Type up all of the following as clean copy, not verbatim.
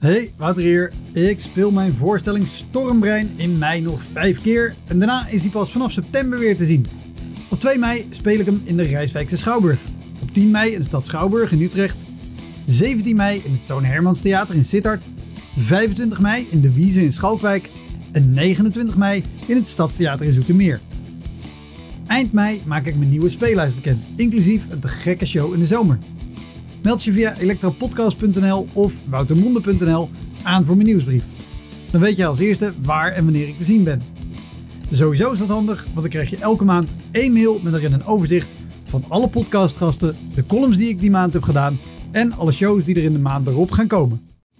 Hey, Wouter hier. Ik speel mijn voorstelling Stormbrein in mei nog 5 keer en daarna is hij pas vanaf september weer te zien. Op 2 mei speel ik hem in de Rijswijkse Schouwburg. Op 10 mei in de stad Schouwburg in Utrecht. 17 mei in het Toon Hermans Theater in Sittard. 25 mei in de Wieze in Schalkwijk. En 29 mei in het Stadstheater in Zoetermeer. Eind mei maak ik mijn nieuwe speellijst bekend, inclusief een te gekke show in de zomer. Meld je via elektropodcast.nl of woutermonde.nl aan voor mijn nieuwsbrief. Dan weet je als eerste waar en wanneer ik te zien ben. Sowieso is dat handig, want dan krijg je elke maand 1 mail met erin een overzicht van alle podcastgasten, de columns die ik die maand heb gedaan en alle shows die er in de maand erop gaan komen.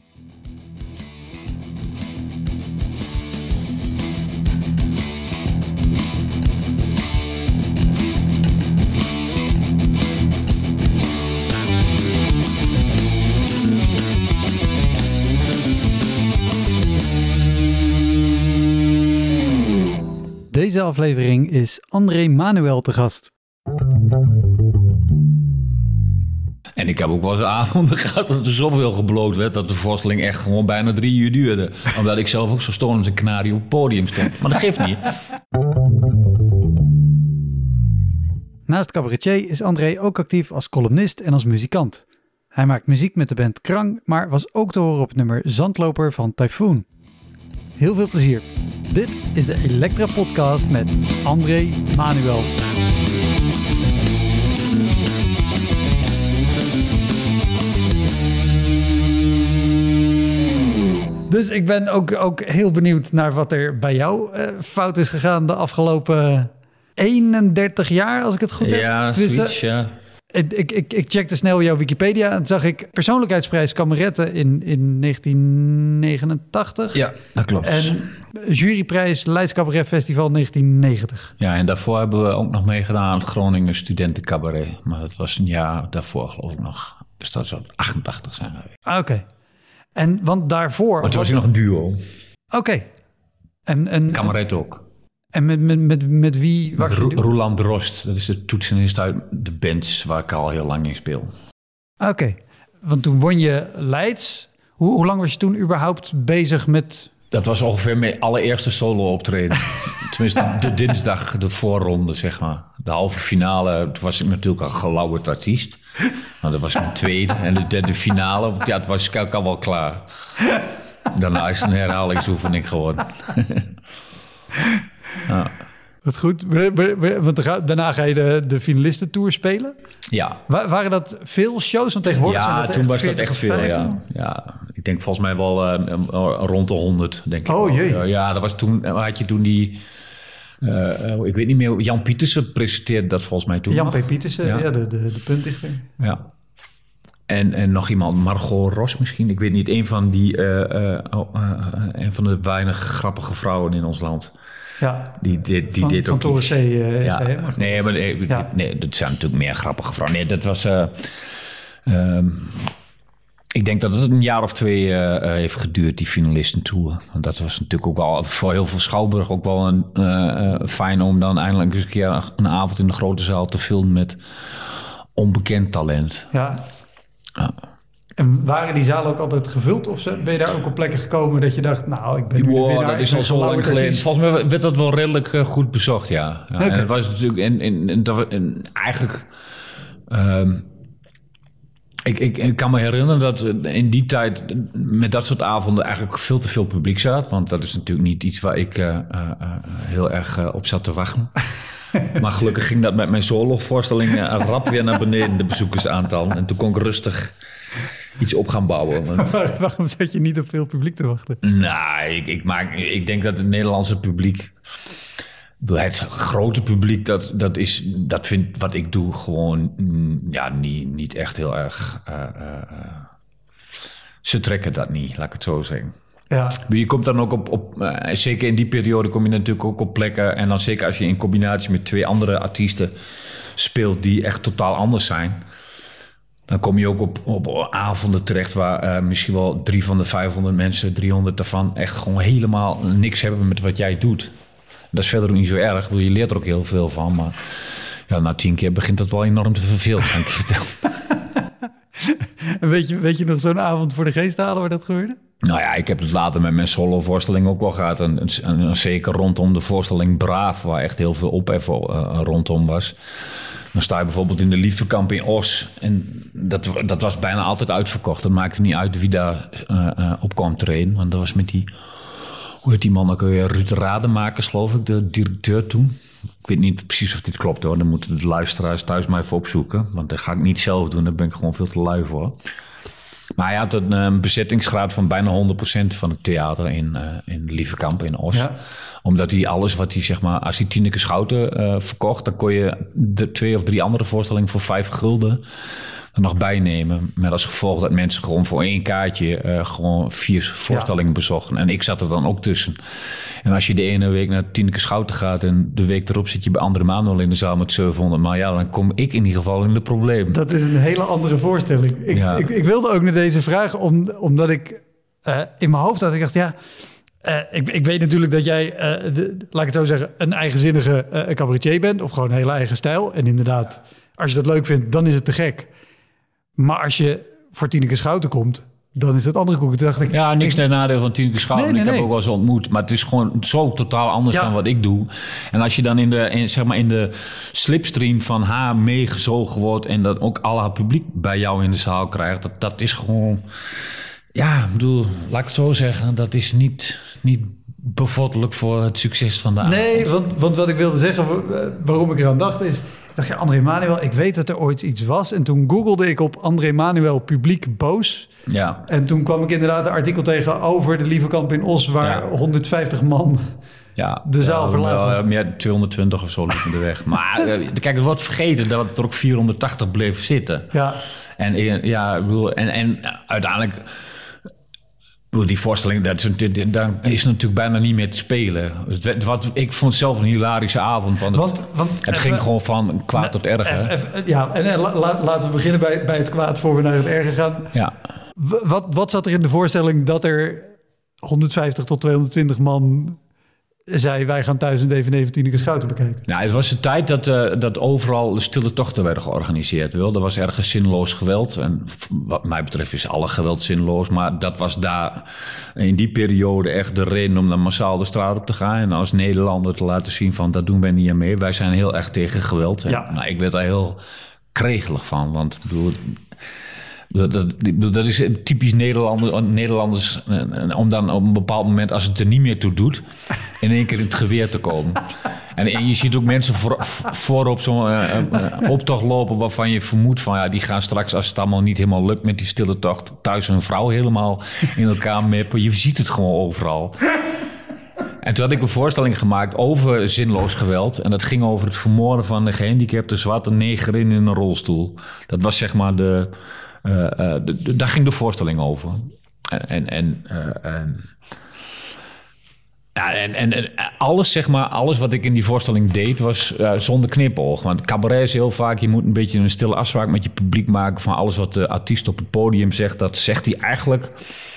Deze aflevering is André Manuel te gast. En ik heb ook wel eens avonden gehad dat er zoveel gebloot werd dat de voorstelling echt gewoon bijna 3 uur duurde. Omdat ik zelf ook zo stom als een kanarie op het podium stond. Maar dat geeft niet. Naast cabaretier is André ook actief als columnist en als muzikant. Hij maakt muziek met de band Krang, maar was ook te horen op het nummer Zandloper van Typhoon. Heel veel plezier. Dit is de Elektra Podcast met André Manuel. Dus ik ben ook heel benieuwd naar wat er bij jou fout is gegaan de afgelopen 31 jaar, als ik het goed heb. Ja, zoiets, ja. Ik checkte snel jouw Wikipedia en zag ik persoonlijkheidsprijs Kameretten in 1989. Ja, dat klopt. En juryprijs Leids Cabaret Festival 1990. Ja, en daarvoor hebben we ook nog meegedaan aan het Groningen Studentencabaret. Maar dat was een jaar daarvoor, geloof ik nog. Dus dat zou 88 zijn geweest. Oké. En want daarvoor... Maar toen was ik nog een duo. Oké. En Cabaret ook. En met wie... Met Roland Drost. Dat is de toetsenist uit de bands waar ik al heel lang in speel. Oké. Want toen won je Leids. Hoe lang was je toen überhaupt bezig met... Dat was ongeveer mijn allereerste solo optreden. Tenminste, de dinsdag, de voorronde, zeg maar. De halve finale, toen was ik natuurlijk al gelauwerd artiest. Nou, dat was mijn tweede. En de derde finale, ja, toen was ik al wel klaar. Daarna is het een herhalingsoefening geworden. Ja. Wat goed. Want daarna ga je de finalistentour spelen? Ja. Waren dat veel shows? Want tegenwoordig ja, zijn dat toen was dat 40 echt veel, ja. Ik denk volgens mij wel rond de 100, denk ik. Oh jee. Ja, dat was toen, had je toen die... ik weet niet meer, Jan Pietersen presenteerde dat volgens mij toen. Jan P. Pietersen, ja, de puntdichter. Ja. En nog iemand, Margot Ros misschien. Ik weet niet, een van de weinig grappige vrouwen in ons land. Ja, die deed van ook iets. Van Nee, dat zijn natuurlijk meer grappige vrouwen. Nee, dat was... ik denk dat het een jaar of 2 heeft geduurd, die finalistentour. Want dat was natuurlijk ook wel voor heel veel Schouwburg ook wel fijn om dan eindelijk eens een keer een avond in de grote zaal te filmen met onbekend talent. Ja. En waren die zalen ook altijd gevuld? Of ben je daar ook op plekken gekomen dat je dacht... nou, ik ben nu de winnaar. Dat is al zo lang geleden. Volgens mij werd dat wel redelijk goed bezocht, ja. Okay. En het was natuurlijk... En eigenlijk... Ik kan me herinneren dat in die tijd met dat soort avonden eigenlijk veel te veel publiek zat. Want dat is natuurlijk niet iets waar ik heel erg op zat te wachten. Maar gelukkig ging dat met mijn solovoorstelling rap weer naar beneden, de bezoekersaantal. En toen kon ik rustig iets op gaan bouwen. Want... Waarom zat je niet op veel publiek te wachten? Nou, ik denk dat het Nederlandse publiek... Het grote publiek, dat vindt wat ik doe gewoon niet echt heel erg... ze trekken dat niet, laat ik het zo zeggen. Ja. Je komt dan ook op zeker in die periode kom je natuurlijk ook op plekken... en dan zeker als je in combinatie met 2 andere artiesten speelt... die echt totaal anders zijn... dan kom je ook op avonden terecht... waar misschien wel 3 van de 500 mensen, 300 daarvan... echt gewoon helemaal niks hebben met wat jij doet... Dat is verder ook niet zo erg. Je leert er ook heel veel van. Maar ja, na 10 keer begint dat wel enorm te vervelen, kan ik je vertellen. En weet je nog zo'n avond voor de geest halen waar dat gebeurde? Nou ja, ik heb het later met mijn solo-voorstelling ook wel gehad. En zeker rondom de voorstelling Braaf, waar echt heel veel ophef rondom was. Dan sta je bijvoorbeeld in de Liefdekamp in Os. En dat was bijna altijd uitverkocht. Dat maakte niet uit wie daar op kwam treden. Want dat was met die... Hoe heet die man ook weer? Ruud Rademakers, geloof ik, de directeur toen. Ik weet niet precies of dit klopt hoor. Dan moeten de luisteraars thuis maar even opzoeken. Want dat ga ik niet zelf doen. Daar ben ik gewoon veel te lui voor. Maar hij had een bezettingsgraad van bijna 100% van het theater in Liefdekamp in Os. Ja. Omdat hij alles wat hij, zeg maar, als hij Tineke Schouten verkocht, dan kon je de 2 of 3 andere voorstellingen voor 5 gulden er nog bijnemen. Met als gevolg dat mensen gewoon voor 1 kaartje gewoon 4 voorstellingen bezochten. En ik zat er dan ook tussen. En als je de ene week naar Tineke Schouten gaat en de week erop zit je bij André Manuel in de zaal met 700, maar ja, dan kom ik in ieder geval in de problemen. Dat is een hele andere voorstelling. Ik wilde ook naar deze vraag, omdat ik in mijn hoofd had, ik dacht, ja, ik weet natuurlijk dat jij, laat ik het zo zeggen, een eigenzinnige cabaretier bent, of gewoon een hele eigen stijl. En inderdaad, als je dat leuk vindt, dan is het te gek. Maar als je voor Tineke Schouten komt, dan is het andere koek. Toen dacht ik, ja, niks ten nadeel van Tineke Schouten. Ik heb ook wel eens ontmoet. Maar het is gewoon zo totaal anders dan wat ik doe. En als je dan in de slipstream van haar meegezogen wordt en dat ook al haar publiek bij jou in de zaal krijgt, dat is gewoon... Ja, ik bedoel, laat ik het zo zeggen. Dat is niet bevorderlijk voor het succes van de avond. Nee, want wat ik wilde zeggen, waarom ik eraan dacht is... Ik dacht, ja, André Manuel, ik weet dat er ooit iets was. En toen googelde ik op André Manuel publiek boos. Ja. En toen kwam ik inderdaad een artikel tegen over de Liefdekamp in Os, waar 150 man de zaal verlaten. Meer 220 of zo liepen de weg. Maar kijk, het wordt vergeten dat er ook 480 bleef zitten. Ja. En ik bedoel, en uiteindelijk... Die voorstelling, daar is natuurlijk bijna niet meer te spelen. Ik vond het zelf een hilarische avond. Want het ging gewoon van kwaad tot erg. Laten we beginnen bij het kwaad voor we naar het erge gaan. Ja. Wat zat er in de voorstelling dat er 150 tot 220 man zei... wij gaan thuis een DVD van Tineke Schouten bekijken? Nou, het was de tijd dat overal de stille tochten werden georganiseerd. Er was ergens zinloos geweld. En wat mij betreft is alle geweld zinloos. Maar dat was daar in die periode echt de reden om dan massaal de straat op te gaan. En als Nederlander te laten zien van dat doen wij niet aan mee. Wij zijn heel erg tegen geweld. En, ik werd daar heel kregelig van. Want ik bedoel... Dat is typisch Nederlanders om dan op een bepaald moment, als het er niet meer toe doet, in één keer in het geweer te komen. En je ziet ook mensen voor op zo'n optocht lopen waarvan je vermoedt van die gaan straks, als het allemaal niet helemaal lukt met die stille tocht, thuis hun vrouw helemaal in elkaar meppen. Je ziet het gewoon overal. En toen had ik een voorstelling gemaakt over zinloos geweld. En dat ging over het vermoorden van de gehandicapte zwarte neger in een rolstoel. Dat was zeg maar daar ging de voorstelling over. En alles, zeg maar, alles wat ik in die voorstelling deed was zonder knipoog. Want cabaret is heel vaak, je moet een beetje een stille afspraak met je publiek maken van alles wat de artiest op het podium zegt. Dat zegt hij eigenlijk...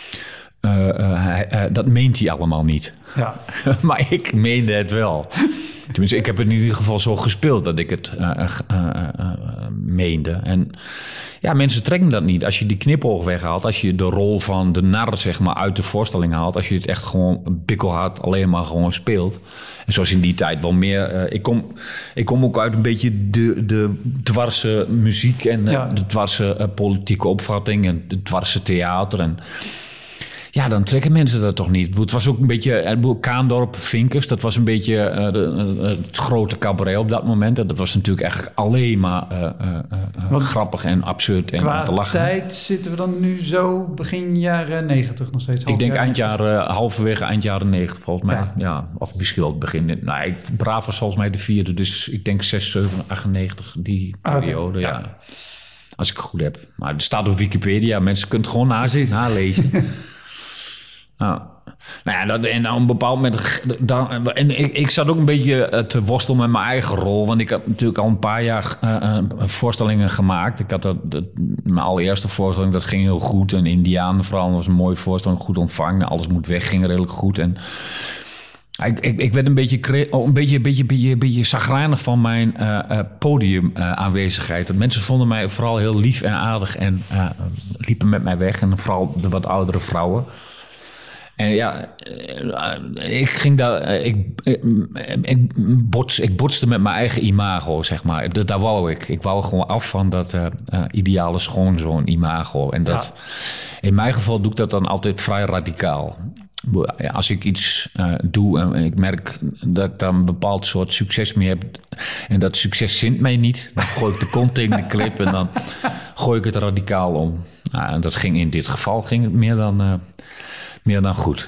dat meent hij allemaal niet. Ja. Maar ik meende het wel. Tenminste, ik heb het in ieder geval zo gespeeld dat ik het meende. En ja, mensen trekken dat niet. Als je die knipoog weghaalt, als je de rol van de nar, zeg maar, uit de voorstelling haalt, als je het echt gewoon bikkelhard alleen maar gewoon speelt. En zoals in die tijd wel meer... Ik kom ook uit een beetje de dwarse muziek en de dwarse politieke opvatting en het dwarse theater en... Ja, dan trekken mensen dat toch niet. Het was ook een beetje... Kaandorp, Vinkers, dat was een beetje het grote cabaret op dat moment. En dat was natuurlijk eigenlijk alleen maar grappig en absurd en te lachen. Qua tijd zitten we dan nu zo begin jaren 90 nog steeds? Ik denk halverwege eind jaren 90 volgens mij. Ja, of misschien wel het begin. Nou, Braaf was volgens mij de 4e. Dus ik denk 6, 7, 98, die periode. Okay, ja. Als ik het goed heb. Maar het staat op Wikipedia. Mensen kunnen het gewoon nalezen. En op een bepaald moment... Ik zat ook een beetje te worstelen met mijn eigen rol. Want ik had natuurlijk al een paar jaar voorstellingen gemaakt. Ik had mijn allereerste voorstelling, dat ging heel goed. En Indiaan vooral, was een mooie voorstelling, goed ontvangen. Alles moet weg, ging redelijk goed. En ik werd een beetje chagrijnig van mijn podiumaanwezigheid. Mensen vonden mij vooral heel lief en aardig en liepen met mij weg. En vooral de wat oudere vrouwen. En ja, ik ging daar... Ik botste met mijn eigen imago, zeg maar. Daar wou ik. Ik wou gewoon af van dat ideale schoonzoon imago. En dat... Ja. In mijn geval doe ik dat dan altijd vrij radicaal. Als ik iets doe en ik merk dat ik daar een bepaald soort succes mee heb... en dat succes zint mij niet... dan gooi ik de kont tegen de klip en dan gooi ik het radicaal om. Nou, en dat ging in dit geval meer dan goed.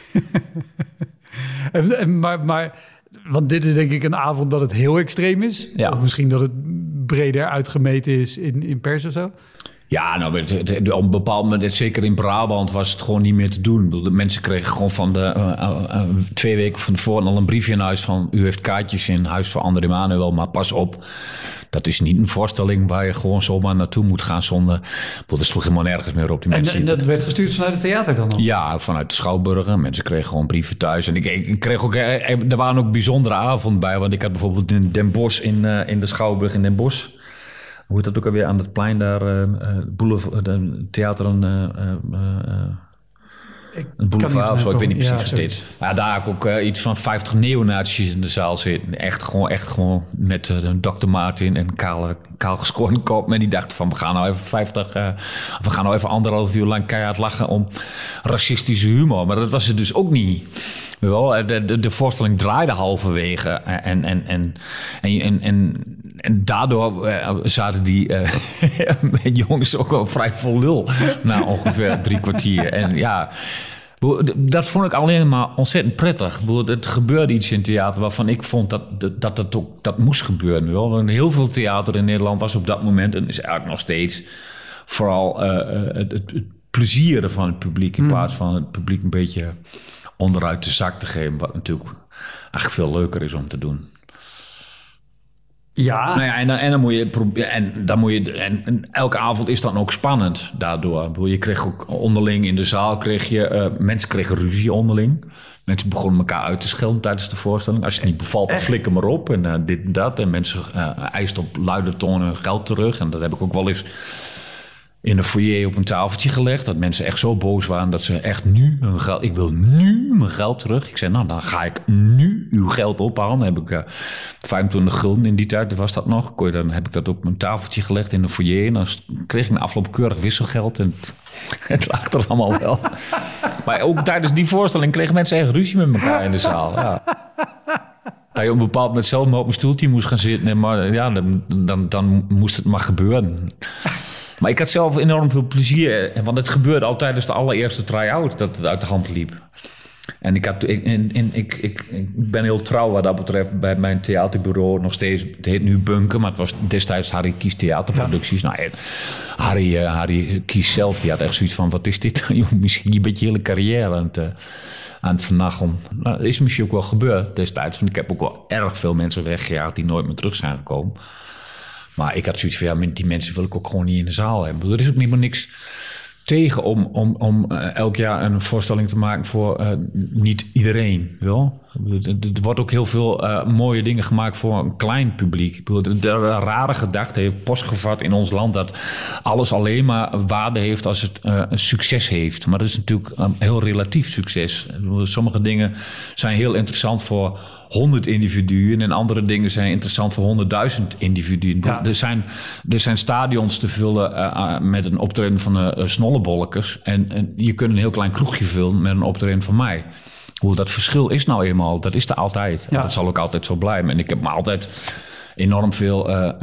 maar, want dit is denk ik een avond dat het heel extreem is. Ja. Of misschien dat het breder uitgemeten is in pers of zo. Ja, nou, op een bepaald moment, zeker in Brabant, was het gewoon niet meer te doen. De mensen kregen gewoon van de 2 weken van tevoren al een briefje in huis van... u heeft kaartjes in huis voor André Manuel, maar pas op. Dat is niet een voorstelling waar je gewoon zomaar naartoe moet gaan zonder... Er sloeg helemaal nergens meer op die mensen. En dat werd gestuurd vanuit het theater dan al? Ja, vanuit de Schouwburg. Mensen kregen gewoon brieven thuis. En ik kreeg ook... Er waren ook bijzondere avonden bij. Want ik had bijvoorbeeld in Den Bosch, in de Schouwburg in Den Bosch... Hoe heet dat ook alweer aan het plein daar? Theater een boulevard of zo, ik weet niet precies wat dit. Maar daar had ik ook iets van 50 neonazis in de zaal zitten. Echt gewoon met Dr. Martin en kaal geschoren kop. En die dachten van, we gaan nou even 1,5 uur lang keihard lachen om racistische humor. Maar dat was het dus ook niet. De voorstelling draaide halverwege. En daardoor zaten die jongens ook wel vrij vol lul na ongeveer 3 kwartier. En ja, dat vond ik alleen maar ontzettend prettig. Het gebeurde iets in theater waarvan ik vond dat moest gebeuren. Want heel veel theater in Nederland was op dat moment, en is eigenlijk nog steeds, vooral het plezieren van het publiek in plaats van het publiek een beetje onderuit de zak te geven. Wat natuurlijk eigenlijk veel leuker is om te doen. Ja. Nou ja, en dan moet je proberen. En elke avond is dan ook spannend daardoor. Je kreeg ook onderling in de zaal mensen kregen ruzie onderling. Mensen begonnen elkaar uit te schelden tijdens de voorstelling. Als je het niet bevalt, dan flikker maar op. En dit en dat. En mensen eisten op luide toon hun geld terug. En dat heb ik ook wel eens in de foyer op een tafeltje gelegd. Dat mensen echt zo boos waren dat ze echt nu hun geld... Ik wil nu mijn geld terug. Ik zei, nou, dan ga ik nu uw geld ophalen. Dan heb ik 25 gulden in die tijd, was dat nog. Dan heb ik dat op mijn tafeltje gelegd in de foyer. En dan kreeg ik na afloop keurig wisselgeld. En het lag er allemaal wel. Maar ook tijdens die voorstelling kregen mensen echt ruzie met elkaar in de zaal. Ja. Dat je op een bepaald moment zelf maar op mijn stoeltje moest gaan zitten. Maar ja, dan moest het maar gebeuren. Maar ik had zelf enorm veel plezier. Want het gebeurde al tijdens de allereerste try-out dat het uit de hand liep. En ik ben heel trouw wat dat betreft bij mijn theaterbureau nog steeds. Het heet nu Bunker, maar het was destijds Harry Kies Theaterproducties. Ja. Nou, Harry Kies zelf, die had echt zoiets van, wat is dit? Misschien een beetje hele carrière aan het vernachelen. Nou, dat is misschien ook wel gebeurd destijds. Want ik heb ook wel erg veel mensen weggejaagd die nooit meer terug zijn gekomen. Maar ik had zoiets van, ja, die mensen wil ik ook gewoon niet in de zaal hebben. Er is ook helemaal niks tegen om elk jaar een voorstelling te maken voor niet iedereen. Wel? Er wordt ook heel veel mooie dingen gemaakt voor een klein publiek. De rare gedachte heeft postgevat in ons land dat alles alleen maar waarde heeft als het een succes heeft. Maar dat is natuurlijk een heel relatief succes. Sommige dingen zijn heel interessant voor 100 individuen en andere dingen zijn interessant voor 100.000 individuen. Ja. Er zijn stadions te vullen met een optreden van de Snollebolkers en je kunt een heel klein kroegje vullen met een optreden van mij. Hoe dat verschil is nou eenmaal, dat is er altijd. Ja. Dat zal ook altijd zo blijven. En ik heb me altijd enorm veel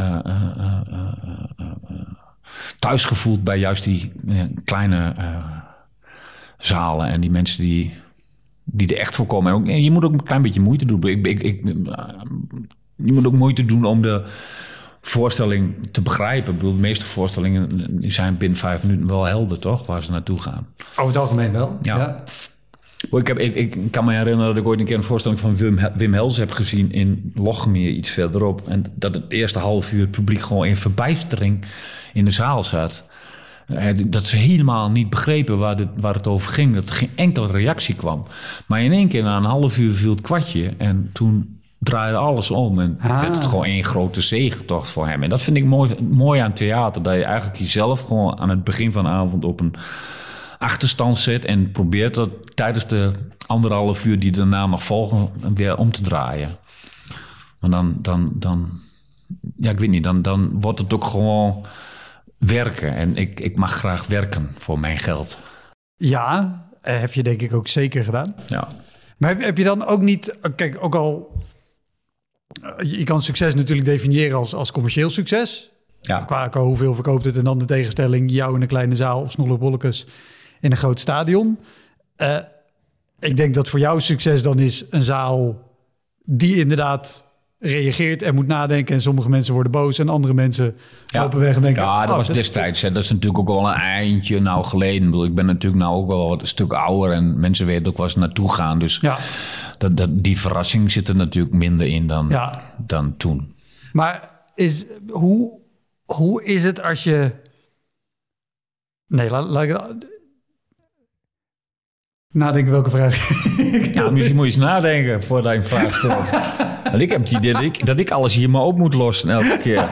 thuis gevoeld bij juist die kleine zalen en die mensen die er echt voor komen. En je moet ook een klein beetje moeite doen. Je moet ook moeite doen om de voorstelling te begrijpen. Ik bedoel, de meeste voorstellingen zijn binnen 5 minuten wel helder, toch? Waar ze naartoe gaan. Over het algemeen wel, ja. Ik kan me herinneren dat ik ooit een keer een voorstelling van Wim Hels heb gezien in Lochemeer, iets verderop. En dat het eerste half uur het publiek gewoon in verbijstering in de zaal zat. Dat ze helemaal niet begrepen waar het over ging. Dat er geen enkele reactie kwam. Maar in één keer na een half uur viel het kwartje. En toen draaide alles om. En werd het gewoon één grote zegentocht voor hem. En dat vind ik mooi aan theater. Dat je eigenlijk jezelf gewoon aan het begin van de avond op een achterstand zet. En probeert dat tijdens de 1,5 uur die daarna nog volgen weer om te draaien. Maar dan ja, ik weet niet, dan wordt het ook gewoon werken. En ik mag graag werken voor mijn geld. Ja, heb je denk ik ook zeker gedaan. Ja. Maar heb je dan ook niet... Kijk, ook al... Je kan succes natuurlijk definiëren als commercieel succes. Ja. Qua hoeveel verkoopt het en dan de tegenstelling... jou in een kleine zaal of Snollebollekes in een groot stadion. Ik denk dat voor jou succes dan is een zaal die inderdaad reageert en moet nadenken. En sommige mensen worden boos en andere mensen lopen weg en denken... Ja, dat was destijds. Hè. Dat is natuurlijk ook al een eindje geleden. Ik ben natuurlijk ook wel een stuk ouder en mensen weten ook waar ze naartoe gaan. Dus die verrassing zit er natuurlijk minder in dan toen. Maar hoe is het als je... Nee, laat ik... Nadenken welke vraag. Ja, misschien moet je eens nadenken voordat je een vraag stelt. Want ik heb het idee dat ik alles hier maar op moet lossen elke keer.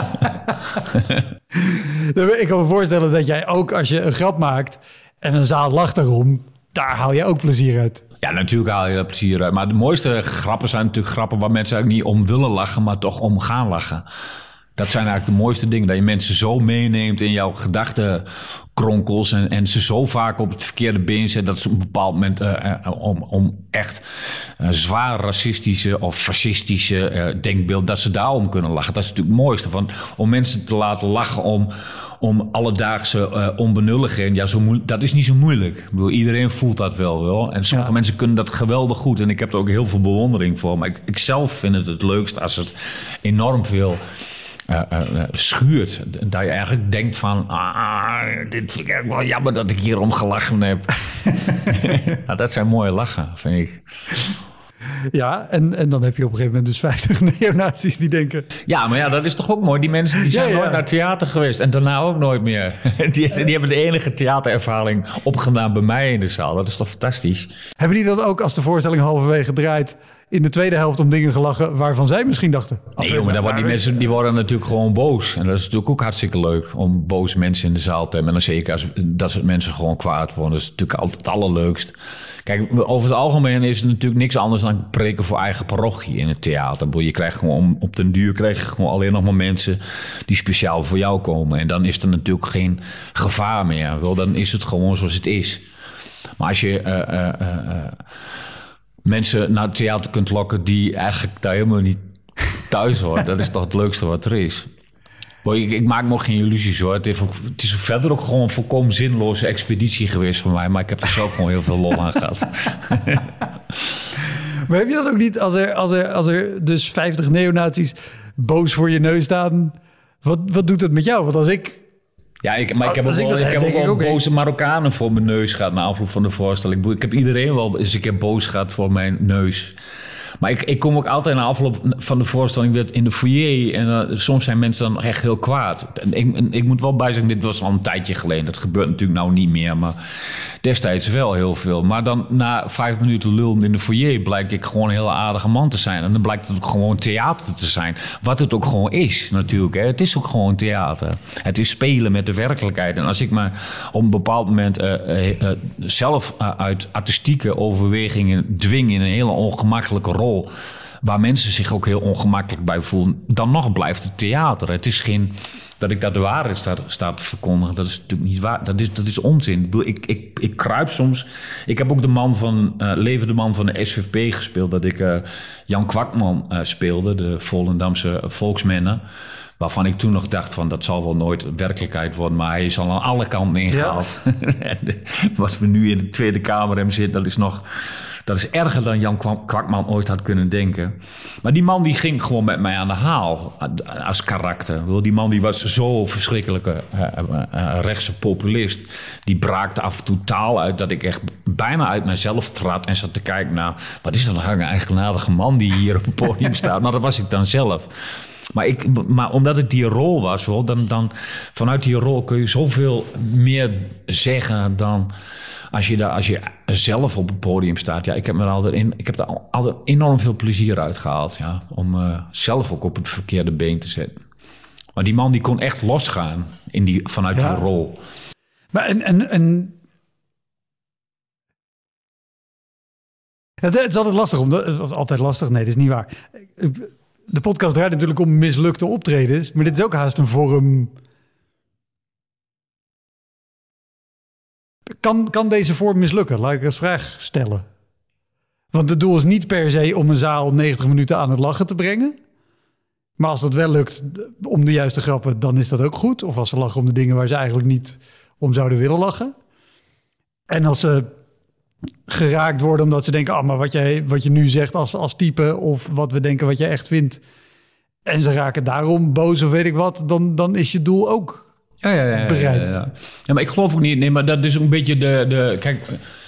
Ik kan me voorstellen dat jij ook als je een grap maakt en een zaal lacht erom, daar haal je ook plezier uit. Ja, natuurlijk haal je er plezier uit. Maar de mooiste grappen zijn natuurlijk grappen waar mensen eigenlijk niet om willen lachen, maar toch om gaan lachen. Dat zijn eigenlijk de mooiste dingen. Dat je mensen zo meeneemt in jouw gedachtenkronkels en ze zo vaak op het verkeerde been zet dat ze op een bepaald moment om echt zwaar racistische of fascistische denkbeeld, dat ze daarom kunnen lachen. Dat is natuurlijk het mooiste. Want om mensen te laten lachen om alledaagse onbenulligheden, dat is niet zo moeilijk. Ik bedoel, iedereen voelt dat wel. En sommige mensen kunnen dat geweldig goed. En ik heb er ook heel veel bewondering voor. Maar ik zelf vind het leukst als het enorm veel schuurt. Dat je eigenlijk denkt van... dit vind ik eigenlijk wel jammer dat ik hierom gelachen heb. Nou, dat zijn mooie lachen, vind ik. Ja, en dan heb je op een gegeven moment dus 50 neonazies die denken... Ja, maar ja, dat is toch ook mooi. Die mensen die zijn nooit naar theater geweest. En daarna ook nooit meer. Die hebben de enige theaterervaring opgedaan bij mij in de zaal. Dat is toch fantastisch. Hebben die dan ook als de voorstelling halverwege draait... in de tweede helft om dingen gelachen waarvan zij misschien dachten... Nee jongen, die mensen die worden natuurlijk gewoon boos. En dat is natuurlijk ook hartstikke leuk om boze mensen in de zaal te hebben. En dan zeker als dat soort mensen gewoon kwaad worden. Dat is natuurlijk altijd het allerleukst. Kijk, over het algemeen is het natuurlijk niks anders dan preken voor eigen parochie in het theater. Je krijgt gewoon op den duur gewoon alleen nog maar mensen die speciaal voor jou komen. En dan is er natuurlijk geen gevaar meer. Wel, dan is het gewoon zoals het is. Maar als je... mensen naar het theater kunt lokken die eigenlijk daar helemaal niet thuis horen. Dat is toch het leukste wat er is. Ik maak me ook geen illusies hoor. Het is verder ook gewoon een volkomen zinloze expeditie geweest voor mij. Maar ik heb er zelf gewoon heel veel lol aan gehad. Maar heb je dat ook niet als er dus 50 neonazies boos voor je neus staan? Wat doet het met jou? Want als ik... Ja, ik heb ook wel boze Marokkanen voor mijn neus gehad na afloop van de voorstelling. Ik heb iedereen wel eens een keer boos gehad voor mijn neus. Maar ik kom ook altijd na afloop van de voorstelling weer in de foyer. En soms zijn mensen dan echt heel kwaad. En ik moet wel bijzeggen, dit was al een tijdje geleden. Dat gebeurt natuurlijk nou niet meer, maar destijds wel heel veel. Maar dan na 5 minuten lullen in de foyer blijkt ik gewoon een hele aardige man te zijn. En dan blijkt het ook gewoon theater te zijn. Wat het ook gewoon is natuurlijk. Hè. Het is ook gewoon theater. Het is spelen met de werkelijkheid. En als ik me op een bepaald moment zelf uit artistieke overwegingen dwing in een hele ongemakkelijke rol, waar mensen zich ook heel ongemakkelijk bij voelen, dan nog blijft het theater. Het is geen dat ik daar de waarheid sta te verkondigen. Dat is natuurlijk niet waar. Dat is onzin. Ik kruip soms. Ik heb ook de man van de SVP gespeeld, dat ik Jan Kwakman speelde, de Volendamse volksmenner. Waarvan ik toen nog dacht van dat zal wel nooit werkelijkheid worden. Maar hij is al aan alle kanten ingehaald. Ja. En wat we nu in de Tweede Kamer hebben zitten, dat is erger dan Jan Kwakman ooit had kunnen denken. Maar die man die ging gewoon met mij aan de haal als karakter. Die man die was zo verschrikkelijke rechtse populist. Die braakte af en toe taal uit dat ik echt bijna uit mezelf trad en zat te kijken naar, wat is dat nou een eigenaardige man die hier op het podium staat? Nou, dat was ik dan zelf. Maar omdat het die rol was, dan vanuit die rol kun je zoveel meer zeggen dan als je zelf op het podium staat. Ja, ik heb er altijd enorm veel plezier uit gehaald. Ja, om zelf ook op het verkeerde been te zetten. Maar die man die kon echt losgaan vanuit die rol. Maar en Het is altijd lastig. Altijd lastig? Nee, dat is niet waar. De podcast draait natuurlijk om mislukte optredens. Maar dit is ook haast een vorm... Kan deze vorm mislukken? Laat ik als vraag stellen. Want het doel is niet per se om een zaal 90 minuten aan het lachen te brengen. Maar als dat wel lukt om de juiste grappen, dan is dat ook goed. Of als ze lachen om de dingen waar ze eigenlijk niet om zouden willen lachen. En als ze geraakt worden omdat ze denken... maar wat je nu zegt als type... of wat we denken wat je echt vindt... en ze raken daarom boos of weet ik wat... dan is je doel ook bereikt. Ja, maar ik geloof ook niet... Nee, maar dat is een beetje de kijk...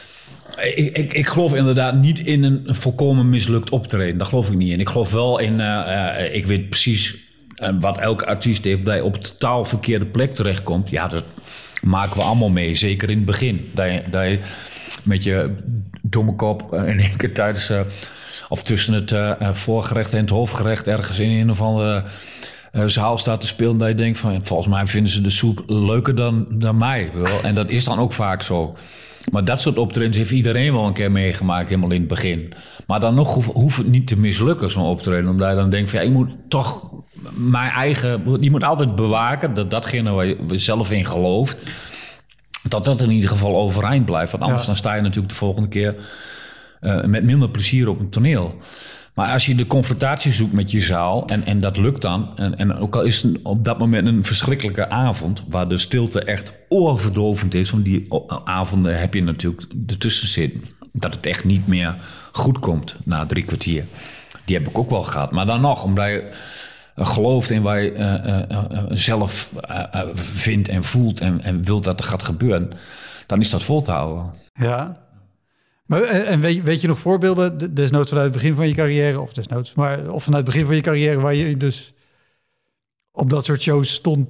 Ik geloof inderdaad niet in een volkomen mislukt optreden. Daar geloof ik niet in. Ik geloof wel in... ik weet precies wat elke artiest heeft... dat je op een totaal verkeerde plek terechtkomt. Ja, dat maken we allemaal mee. Zeker in het begin. Dat je met je domme kop in één keer tijdens... of tussen het voorgerecht en het hoofdgerecht... ergens in een of andere zaal staat te spelen... dat je denkt van... volgens mij vinden ze de soep leuker dan mij. Wel. En dat is dan ook vaak zo. Maar dat soort optredens heeft iedereen wel een keer meegemaakt... helemaal in het begin. Maar dan nog hoeft het niet te mislukken, zo'n optreden. Omdat je dan denkt van... ja, ik moet toch mijn eigen... je moet altijd bewaken datgene waar je zelf in gelooft... dat in ieder geval overeind blijft. Want anders dan sta je natuurlijk de volgende keer... met minder plezier op een toneel. Maar als je de confrontatie zoekt met je zaal... en dat lukt dan... en ook al is het op dat moment een verschrikkelijke avond... waar de stilte echt oorverdovend is... want die avonden heb je natuurlijk ertussen zitten... dat het echt niet meer goed komt na 3 kwartier. Die heb ik ook wel gehad. Maar dan nog, omdat je gelooft in waar je zelf vindt en voelt... en wilt dat er gaat gebeuren... dan is dat vol te houden. Ja. Maar, en weet je nog voorbeelden, desnoods vanuit het begin van je carrière... of vanuit het begin van je carrière... waar je dus op dat soort shows stond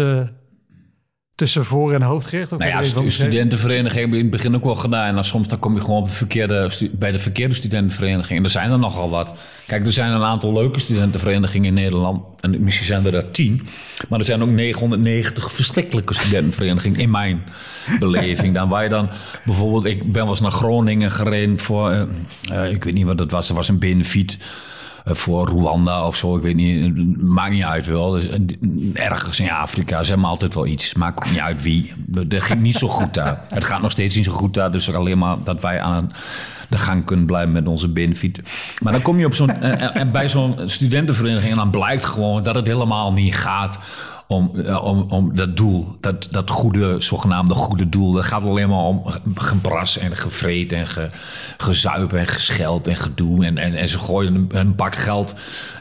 tussen voor- en hoofdgerecht? Nou ja, studentenvereniging heb je in het begin ook wel gedaan. En soms dan kom je gewoon bij de verkeerde studentenvereniging. En er zijn er nogal wat. Kijk, er zijn een aantal leuke studentenverenigingen in Nederland. En misschien zijn er 10. Maar er zijn ook 990 verschrikkelijke studentenverenigingen in mijn beleving. Dan waar je dan bijvoorbeeld... Ik ben wel eens naar Groningen gereden voor... ik weet niet wat het was. Er was een benefiet... voor Rwanda of zo, ik weet niet. Maakt niet uit wel. Dus, ergens in Afrika, ze hebben altijd wel iets. Maakt ook niet uit wie. Dat ging niet zo goed daar. Het gaat nog steeds niet zo goed daar. Dus alleen maar dat wij aan de gang kunnen blijven met onze benefiet. Maar dan kom je op bij zo'n studentenvereniging... en dan blijkt gewoon dat het helemaal niet gaat... om dat doel, dat goede, zogenaamde goede doel. Dat gaat alleen maar om gebras en gevreed en gezuip en gescheld en gedoe. En ze gooien een bak geld.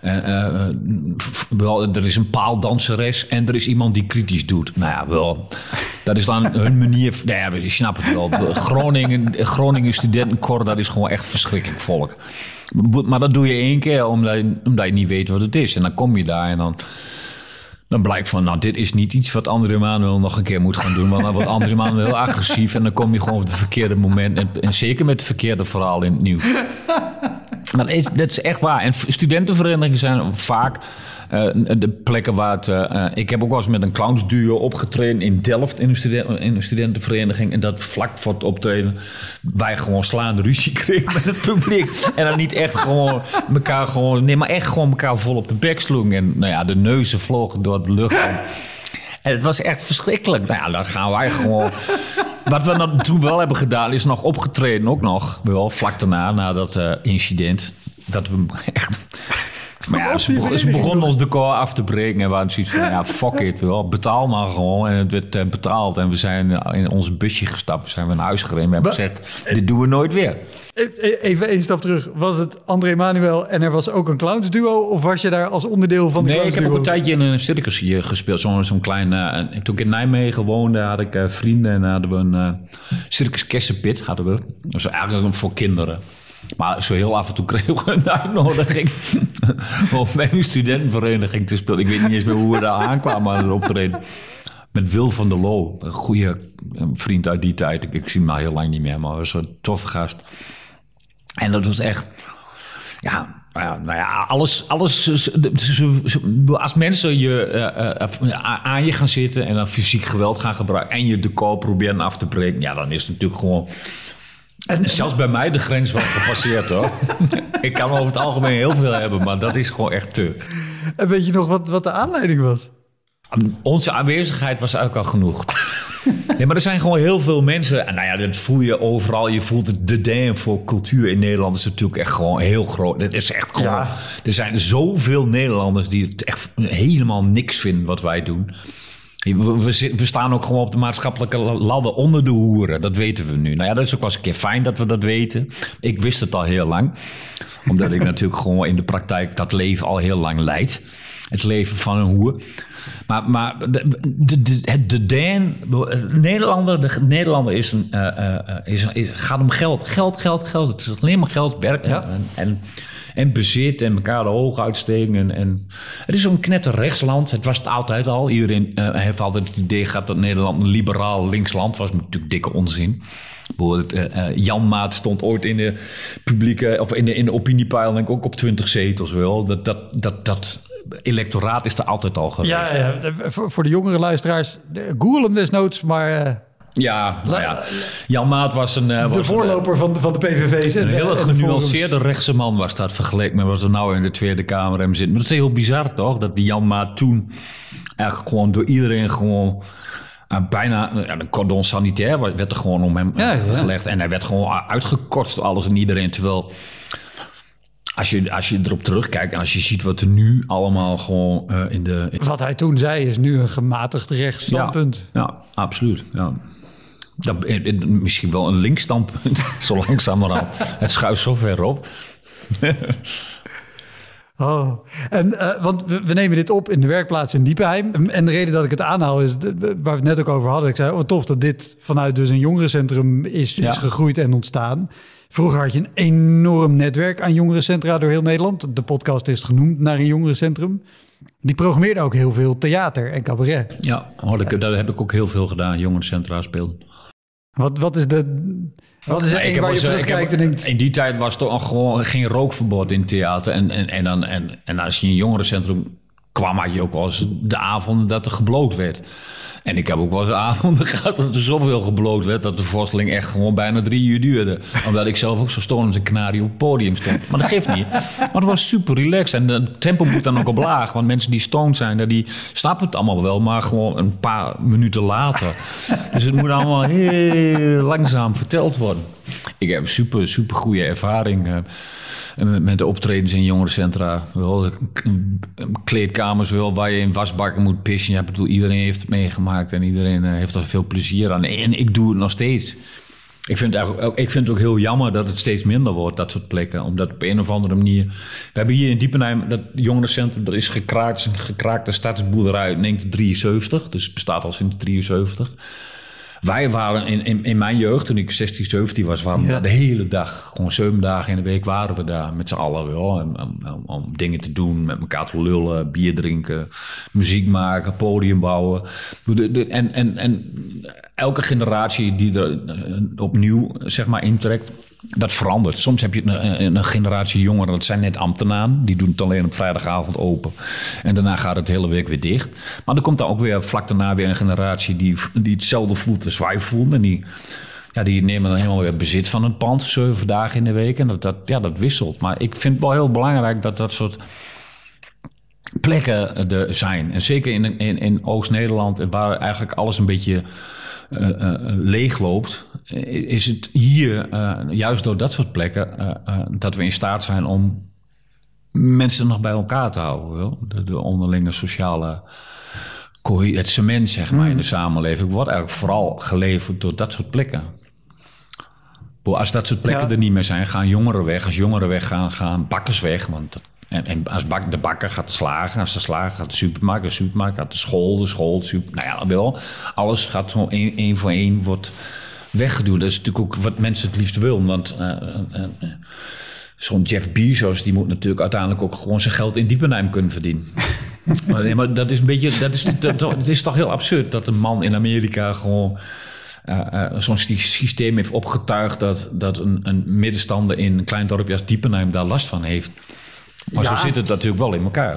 Er is een paaldanseres en er is iemand die kritisch doet. Nou ja, wel. Dat is dan hun manier... Nou ja, je snapt het wel. Groningen studentenkoor, dat is gewoon echt verschrikkelijk volk. Maar dat doe je 1 keer omdat je niet weet wat het is. En dan kom je daar en dan blijkt van, nou, dit is niet iets wat André Manuel nog een keer moet gaan doen. Want dan wordt André Manuel heel agressief. En dan kom je gewoon op het verkeerde moment. En zeker met het verkeerde verhaal in het nieuws. Maar dat is echt waar. En studentenverenigingen zijn vaak de plekken waar het... ik heb ook wel eens met een clownsduo opgetreden in Delft in een studentenvereniging. En dat vlak voor het optreden wij gewoon slaande ruzie kregen met het publiek. En dan niet echt gewoon elkaar gewoon... Nee, maar echt gewoon elkaar vol op de bek sloegen. En nou ja, de neuzen vlogen door de lucht. En het was echt verschrikkelijk. Nou ja, dan gaan wij gewoon... Wat we dan toen wel hebben gedaan, is nog opgetreden. Ook nog, wel vlak daarna, na dat incident. Dat we echt... Maar ja, ze begonnen ons decor af te breken. En we hadden zoiets van, ja, fuck it. Wel, betaal maar gewoon. En het werd betaald. En we zijn in ons busje gestapt. Zijn we naar huis gereden. We hebben gezegd, dit doen we nooit weer. Even 1 stap terug. Was het André Manuel en er was ook een clownsduo? Of was je daar als onderdeel van de clownsduo? Nee, ik heb ook een tijdje in een circus hier gespeeld. Zo'n klein... toen ik in Nijmegen woonde, had ik vrienden. En hadden we een circus Kersenpit. Hadden we. Dat was eigenlijk voor kinderen. Maar zo heel af en toe kregen we een uitnodiging om bij een studentenvereniging te spelen. Ik weet niet eens meer hoe we daar aankwamen aan het optreden. Met Wil van der Loo, een goede vriend uit die tijd. Ik zie hem al heel lang niet meer, maar hij was een toffe gast. En dat was echt... Ja, nou ja, alles als mensen aan je gaan zitten en dan fysiek geweld gaan gebruiken en je decor proberen af te breken, ja, dan is het natuurlijk gewoon En zelfs bij mij de grens wel gepasseerd hoor. Ik kan over het algemeen heel veel hebben, maar dat is gewoon echt te. En weet je nog wat de aanleiding was? Onze aanwezigheid was eigenlijk al genoeg. Nee, maar er zijn gewoon heel veel mensen. En nou ja, dat voel je overal. Je voelt het dédain voor cultuur in Nederland is natuurlijk echt gewoon heel groot. Het is echt gewoon. Ja. Er zijn zoveel Nederlanders die het echt helemaal niks vinden wat wij doen. We staan ook gewoon op de maatschappelijke ladder onder de hoeren. Dat weten we nu. Nou ja, dat is ook wel eens een keer fijn dat we dat weten. Ik wist het al heel lang. Omdat ik natuurlijk gewoon in de praktijk dat leven al heel lang leid. Het leven van een hoer. Maar de Nederlander gaat om geld. Geld. Het is alleen maar geld, werk en bezit en elkaar de ogen uitsteken. En het is zo'n knetterrechtsland. Het was het altijd al. Iedereen heeft altijd het idee gehad dat Nederland een liberaal linksland was. Natuurlijk dikke onzin. Jan Maat stond ooit in de publieke of in de opiniepeiling ook op 20 zetels wel. Dat electoraat is er altijd al geweest. Ja. Voor de jongere luisteraars, Google hem desnoods, maar... Jan Maat was de voorloper van de PVV's. Een hele genuanceerde rechtse man was dat vergeleken met wat er nou in de Tweede Kamer hem zit. Maar dat is heel bizar toch, dat die Jan Maat toen eigenlijk gewoon door iedereen gewoon... bijna een cordon sanitair werd er gewoon om hem gelegd. En hij werd gewoon uitgekotst door alles en iedereen. Terwijl... Als je erop terugkijkt en als je ziet wat er nu allemaal gewoon Wat hij toen zei is nu een gematigd rechtsstandpunt. Ja, absoluut. Ja. Misschien wel een linksstandpunt, zo langzamerhand. Het schuift zo ver op. Want we nemen dit op in de werkplaats in Diepenheim. En de reden dat ik het aanhaal is, waar we het net ook over hadden. Ik zei, wat tof dat dit vanuit dus een jongerencentrum is gegroeid en ontstaan. Vroeger had je een enorm netwerk aan jongerencentra door heel Nederland. De podcast is genoemd naar een jongerencentrum. Die programmeerde ook heel veel theater en cabaret. Ja, daar heb ik ook heel veel gedaan, jongerencentra speelden. Wat is waar je terugkijkt en denkt... In die tijd was er gewoon geen rookverbod in theater. En als je in een jongerencentrum kwam, had je ook wel eens de avonden dat er gebloot werd. En ik heb ook wel eens avonden gehad dat er zoveel gebloot werd... dat de voorstelling echt gewoon bijna 3 uur duurde. Omdat ik zelf ook zo stonend als een kanarie op het podium stond. Maar dat geeft niet. Maar het was super relaxed. En het tempo moet dan ook op laag. Want mensen die stoned zijn, die snappen het allemaal wel... maar gewoon een paar minuten later. Dus het moet allemaal heel langzaam verteld worden. Ik heb super goede ervaring... met de optredens in jongerencentra, kleedkamers waar je in wasbakken moet pissen. Iedereen heeft het meegemaakt en iedereen heeft er veel plezier aan. En ik doe het nog steeds. Ik vind het ook heel jammer dat het steeds minder wordt, dat soort plekken. Omdat op een of andere manier... We hebben hier in Diepenheim, dat jongerencentrum, dat is gekraakt. Het is een gekraakte stadsboerderij uit 1973. Dus het bestaat al sinds 1973. Wij waren in mijn jeugd, toen ik 16, 17 was, waren we de hele dag, gewoon 7 dagen in de week waren we daar met z'n allen wel. Om dingen te doen, met elkaar te lullen, bier drinken, muziek maken, podium bouwen. En elke generatie die er opnieuw zeg maar intrekt, dat verandert. Soms heb je een generatie jongeren, dat zijn net ambtenaren. Die doen het alleen op vrijdagavond open. En daarna gaat het de hele week weer dicht. Maar er komt dan ook weer vlak daarna weer een generatie die hetzelfde voelt als wij voelen. En die nemen dan helemaal weer bezit van het pand, 7 dagen in de week. En dat wisselt. Maar ik vind het wel heel belangrijk dat soort plekken er zijn. En zeker in Oost-Nederland, waar eigenlijk alles een beetje leeg loopt, is het hier, juist door dat soort plekken, dat we in staat zijn om mensen nog bij elkaar te houden. Wel? De onderlinge sociale het cement, zeg maar, in de samenleving wordt eigenlijk vooral geleverd door dat soort plekken. Als dat soort plekken er niet meer zijn, gaan jongeren weg. Als jongeren weggaan, gaan bakkers weg. En als de bakker gaat de slager, als de slager gaat de supermarkt gaat de school, wel. Alles gaat zo één voor één wordt weggeduwd. Dat is natuurlijk ook wat mensen het liefst willen. Want zo'n Jeff Bezos, die moet natuurlijk uiteindelijk ook gewoon zijn geld in Diepenheim kunnen verdienen. Maar dat is een beetje, het is toch heel absurd dat een man in Amerika gewoon zo'n systeem heeft opgetuigd dat een middenstander in een klein dorpje als Diepenheim daar last van heeft. Maar zo zit het natuurlijk wel in elkaar.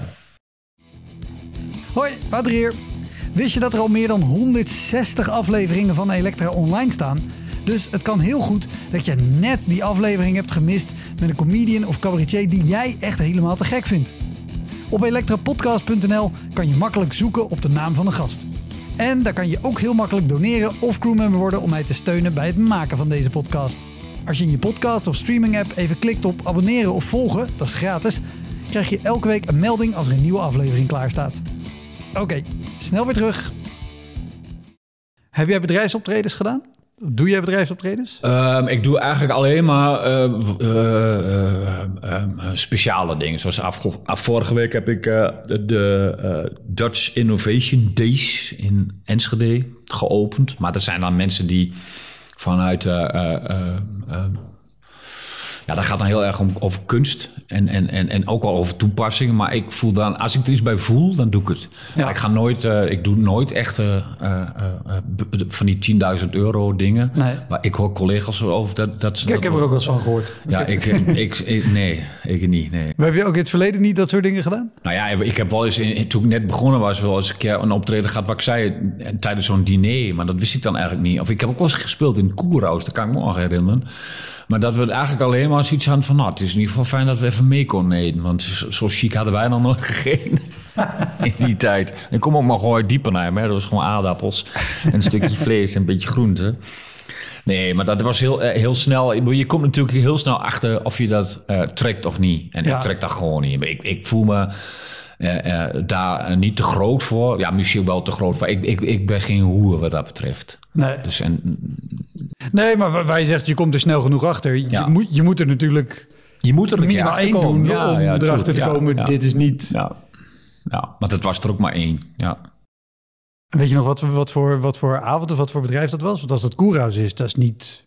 Hoi, Wouter hier. Wist je dat er al meer dan 160 afleveringen van Elektra online staan? Dus het kan heel goed dat je net die aflevering hebt gemist met een comedian of cabaretier die jij echt helemaal te gek vindt. Op elektrapodcast.nl kan je makkelijk zoeken op de naam van een gast. En daar kan je ook heel makkelijk doneren of crewmember worden om mij te steunen bij het maken van deze podcast. Als je in je podcast of streaming app even klikt op abonneren of volgen, dat is gratis, krijg je elke week een melding als er een nieuwe aflevering klaar staat. Oké, snel weer terug. Heb jij bedrijfsoptredens gedaan? Doe jij bedrijfsoptredens? Ik doe eigenlijk alleen maar speciale dingen. Zoals vorige week heb ik de Dutch Innovation Days in Enschede geopend. Maar dat zijn dan mensen die vanuit... dat gaat dan heel erg over kunst en ook wel over toepassingen. Maar ik voel dan, als ik er iets bij voel, dan doe ik het. Ja. Ik doe nooit echt van die €10.000 dingen. Nee. Maar ik hoor collega's over dat ik heb er ook wel eens van gehoord. Ja, ik niet. Nee. Maar heb je ook in het verleden niet dat soort dingen gedaan? Nou ja, ik heb wel eens, toen ik net begonnen was, wel eens een keer een optreden gehad wat ik zei tijdens zo'n diner. Maar dat wist ik dan eigenlijk niet. Of ik heb ook wel eens gespeeld in Koerhuis, dat kan ik me nog herinneren. Maar dat we eigenlijk alleen maar zoiets hadden van... het is in ieder geval fijn dat we even mee konden eten. Want zo chic hadden wij dan nooit gegeten in die tijd. Ik kom ook maar gewoon uit Diepenheim. Hè. Dat was gewoon aardappels en een stukje vlees en een beetje groente. Nee, maar dat was heel snel... Je komt natuurlijk heel snel achter of je dat trekt of niet. En ik trek dat gewoon niet. Ik voel me... daar niet te groot voor. Ja, misschien wel te groot voor. Ik ben geen hoer wat dat betreft. Nee. Dus nee, maar waar je zegt, je komt er snel genoeg achter. Je moet er natuurlijk... Je moet er minimaal 1 doen om erachter te komen. Ja. Dit is niet... Ja, maar dat was er ook maar 1. Ja. Weet je nog wat voor avond of wat voor bedrijf dat was? Want als dat Koerhuis is, dat is niet...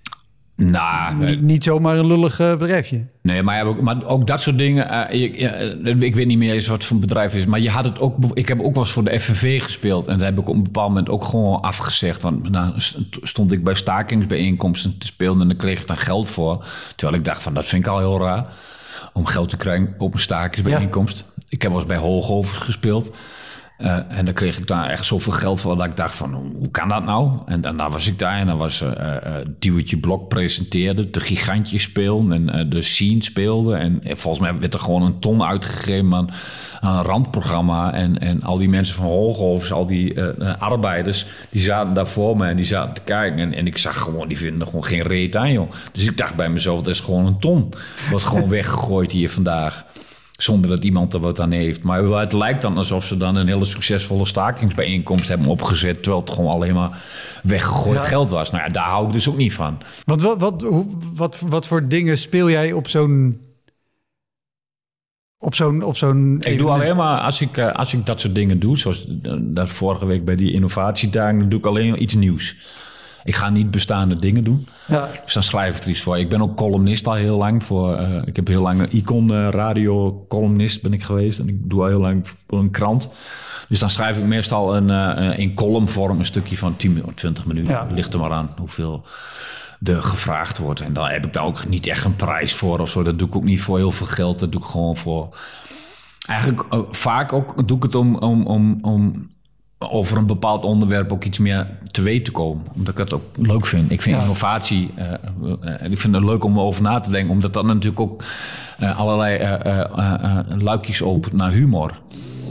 niet zomaar een lullig bedrijfje. Nee, maar ook dat soort dingen. Ik weet niet meer eens wat voor een bedrijf is. Maar je had het ook. Ik heb ook wel eens voor de FNV gespeeld. En daar heb ik op een bepaald moment ook gewoon afgezegd. Want dan stond ik bij stakingsbijeenkomsten te spelen. En dan kreeg ik daar geld voor. Terwijl ik dacht van, dat vind ik al heel raar. Om geld te krijgen op een stakingsbijeenkomst. Ja. Ik heb wel eens bij Hoogovens gespeeld. En dan kreeg ik daar echt zoveel geld voor dat ik dacht van, hoe kan dat nou? En daarna was ik daar en dan was Duwtje Blok presenteerde, de Gigantje speelde en de Scene speelde. En volgens mij werd er gewoon een ton uitgegeven aan een randprogramma. En al die mensen van Hoogovens, al die arbeiders, die zaten daar voor me en die zaten te kijken. En ik zag gewoon, die vinden er gewoon geen reet aan, joh. Dus ik dacht bij mezelf, dat is gewoon een ton. Wordt gewoon weggegooid hier vandaag. Zonder dat iemand er wat aan heeft. Maar het lijkt dan alsof ze dan een hele succesvolle stakingsbijeenkomst hebben opgezet. Terwijl het gewoon alleen maar weggegooid geld was. Nou ja, daar hou ik dus ook niet van. Want wat voor dingen speel jij op zo'n Ik doe alleen maar, als ik dat soort dingen doe, zoals dat vorige week bij die innovatiedagen, dan doe ik alleen iets nieuws. Ik ga niet bestaande dingen doen. Ja. Dus dan schrijf ik er iets voor. Ik ben ook columnist al heel lang. Ik heb heel lang een Icon radio columnist ben ik geweest. En ik doe al heel lang voor een krant. Dus dan schrijf ik meestal in columnvorm een stukje van 10 of 20 minuten. Ja. Ligt er maar aan hoeveel er gevraagd wordt. En dan heb ik daar ook niet echt een prijs voor of zo. Dat doe ik ook niet voor heel veel geld. Dat doe ik gewoon voor... Eigenlijk vaak ook doe ik het om over een bepaald onderwerp ook iets meer te weten te komen. Omdat ik dat ook leuk vind. Ik vind innovatie... ik vind het leuk om erover na te denken. Omdat dat natuurlijk ook allerlei luikjes opent naar humor.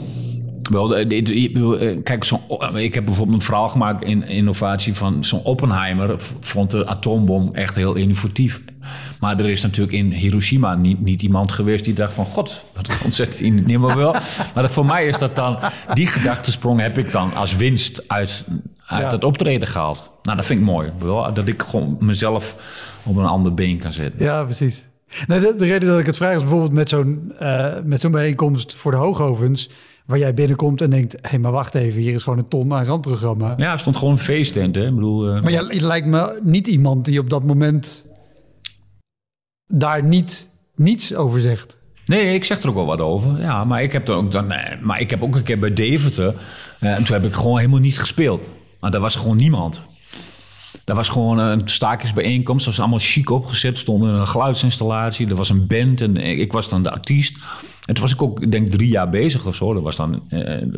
Kijk, ik heb bijvoorbeeld een verhaal gemaakt in innovatie van zo'n Oppenheimer. Vond de atoombom echt heel innovatief. Maar er is natuurlijk in Hiroshima niet iemand geweest die dacht van... God, wat ontzettend niet meer wel. Maar voor mij is dat dan... Die gedachtesprong heb ik dan als winst uit het optreden gehaald. Nou, dat vind ik mooi. Dat ik gewoon mezelf op een ander been kan zetten. Ja, precies. Nou, de reden dat ik het vraag is bijvoorbeeld met zo'n bijeenkomst voor de Hoogovens... waar jij binnenkomt en denkt... hé, maar wacht even, hier is gewoon een ton aan randprogramma. Ja, er stond gewoon een feesttent, hè. Ik bedoel, Maar je lijkt me niet iemand die op dat moment... daar niets over zegt. Nee, ik zeg er ook wel wat over. Ja, maar ik heb ook een keer bij Deventer... en toen heb ik gewoon helemaal niet gespeeld. Maar daar was gewoon niemand. Dat was gewoon een stakingsbijeenkomst. Dat was allemaal chic opgezet. Er stond een geluidsinstallatie. Er was een band en ik was dan de artiest. En toen was ik ook, ik denk 3 jaar bezig of zo. Dat was dan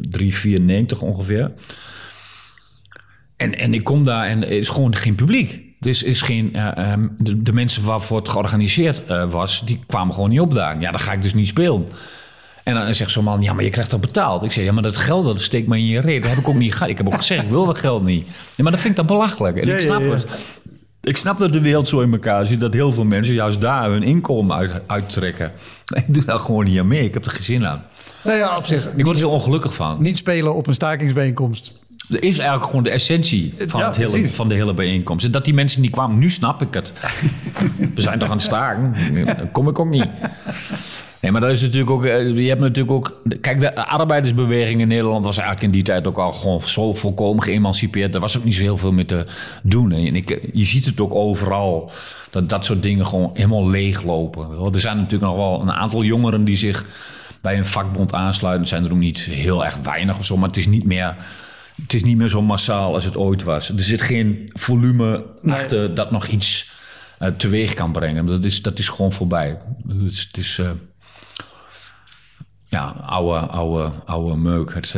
3,94 ongeveer. En ik kom daar en er is gewoon geen publiek. Dus is geen, de mensen waarvoor het georganiseerd was, die kwamen gewoon niet opdagen. Ja, dan ga ik dus niet spelen. En dan zegt zo'n man, ja, maar je krijgt toch betaald? Ik zeg, ja, maar dat geld, dat steekt me in je reet. Dat heb ik ook niet gehad. Ik heb ook gezegd, ik wil dat geld niet. Ja, maar dat vind ik dan belachelijk. En ik snap het. Ik snap dat de wereld zo in elkaar zit, dat heel veel mensen juist daar hun inkomen uittrekken. Ik doe daar gewoon niet aan mee. Ik heb er geen zin aan. Nou ja, op zich. Ik word er heel ongelukkig van. Niet spelen op een stakingsbijeenkomst. Dat is eigenlijk gewoon de essentie van de hele bijeenkomst. En dat die mensen niet kwamen, nu snap ik het. We zijn toch aan het staken? Dan kom ik ook niet. Nee, maar dat is natuurlijk ook... Je hebt natuurlijk ook... Kijk, de arbeidersbeweging in Nederland was eigenlijk in die tijd ook al gewoon zo volkomen geëmancipeerd. Er was ook niet zo heel veel meer te doen. En je ziet het ook overal, dat soort dingen gewoon helemaal leeglopen. Er zijn natuurlijk nog wel een aantal jongeren die zich bij een vakbond aansluiten. Het zijn er ook niet heel erg weinig of zo, maar het is niet meer zo massaal als het ooit was. Er zit geen volume achter dat nog iets teweeg kan brengen. Dat is gewoon voorbij. Dus het is... oude meuk. Het,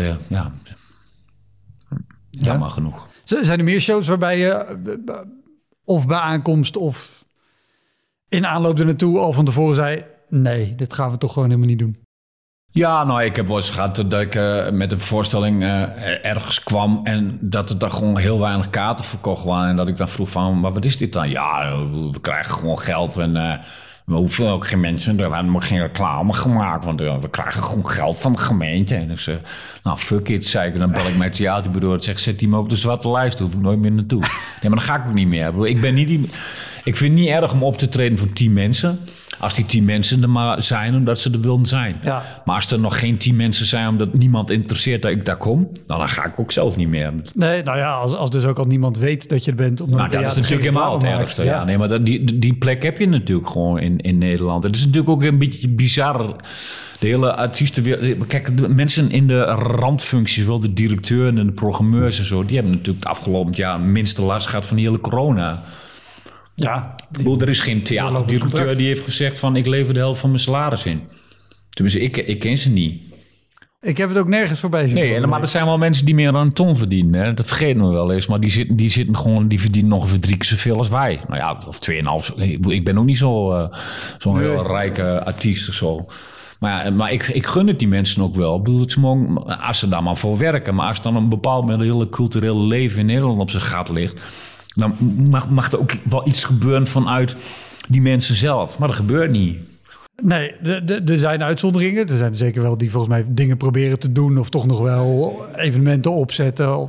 jammer genoeg. Zijn er meer shows waarbij je of bij aankomst of in aanloop er naartoe al van tevoren zei... nee, dit gaan we toch gewoon helemaal niet doen? Ja, nou, ik heb wel eens gehad dat ik met een voorstelling ergens kwam... en dat er dan gewoon heel weinig kaarten verkocht waren. En dat ik dan vroeg van, maar wat is dit dan? Ja, we krijgen gewoon geld en... we hoeven ook geen mensen, we hebben geen reclame gemaakt, want we krijgen gewoon geld van de gemeente. En dus, nou, fuck it, zei ik. En dan bel ik mijn theaterbureau en zeg, zet die me op de zwarte lijst, hoef ik nooit meer naartoe. Nee, maar dan ga ik ook niet meer. Ik vind het niet erg om op te treden voor 10 mensen. Als die 10 mensen er maar zijn omdat ze er willen zijn. Ja. Maar als er nog geen 10 mensen zijn omdat niemand interesseert dat ik daar kom... dan ga ik ook zelf niet meer. Nee, nou ja, als dus ook al niemand weet dat je er bent... Nou, dat is natuurlijk helemaal het ergste. Ja. Nee, maar die plek heb je natuurlijk gewoon in Nederland. Het is natuurlijk ook een beetje bizar... De hele artiestenwereld... Kijk, de mensen in de randfuncties, wel de directeuren en de programmeurs en zo... die hebben natuurlijk het afgelopen jaar minste last gehad van die hele corona... Ja, er is geen theaterdirecteur die heeft gezegd van... ik lever de helft van mijn salaris in. Tenminste, ik ken ze niet. Ik heb het ook nergens voorbij zien. Nee, maar er zijn wel mensen die meer dan een ton verdienen. Hè? Dat vergeten we wel eens. Maar die verdienen ongeveer 3 keer zoveel als wij. Nou ja, of 2,5. Ik ben ook niet zo'n heel rijke artiest of zo. Maar ik gun het die mensen ook wel. Ik bedoel, als ze daar maar voor werken. Maar als dan een bepaald hele culturele leven in Nederland op zijn gat ligt... dan mag er ook wel iets gebeuren vanuit die mensen zelf. Maar dat gebeurt niet. Nee, er zijn uitzonderingen. Er zijn zeker wel die volgens mij dingen proberen te doen... of toch nog wel evenementen opzetten.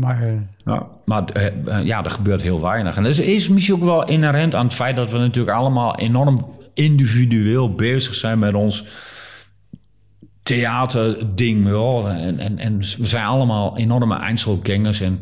Ja, er gebeurt heel weinig. En dat is misschien ook wel inherent aan het feit... dat we natuurlijk allemaal enorm individueel bezig zijn... met ons theaterding. En we zijn allemaal enorme Einzelgängers en...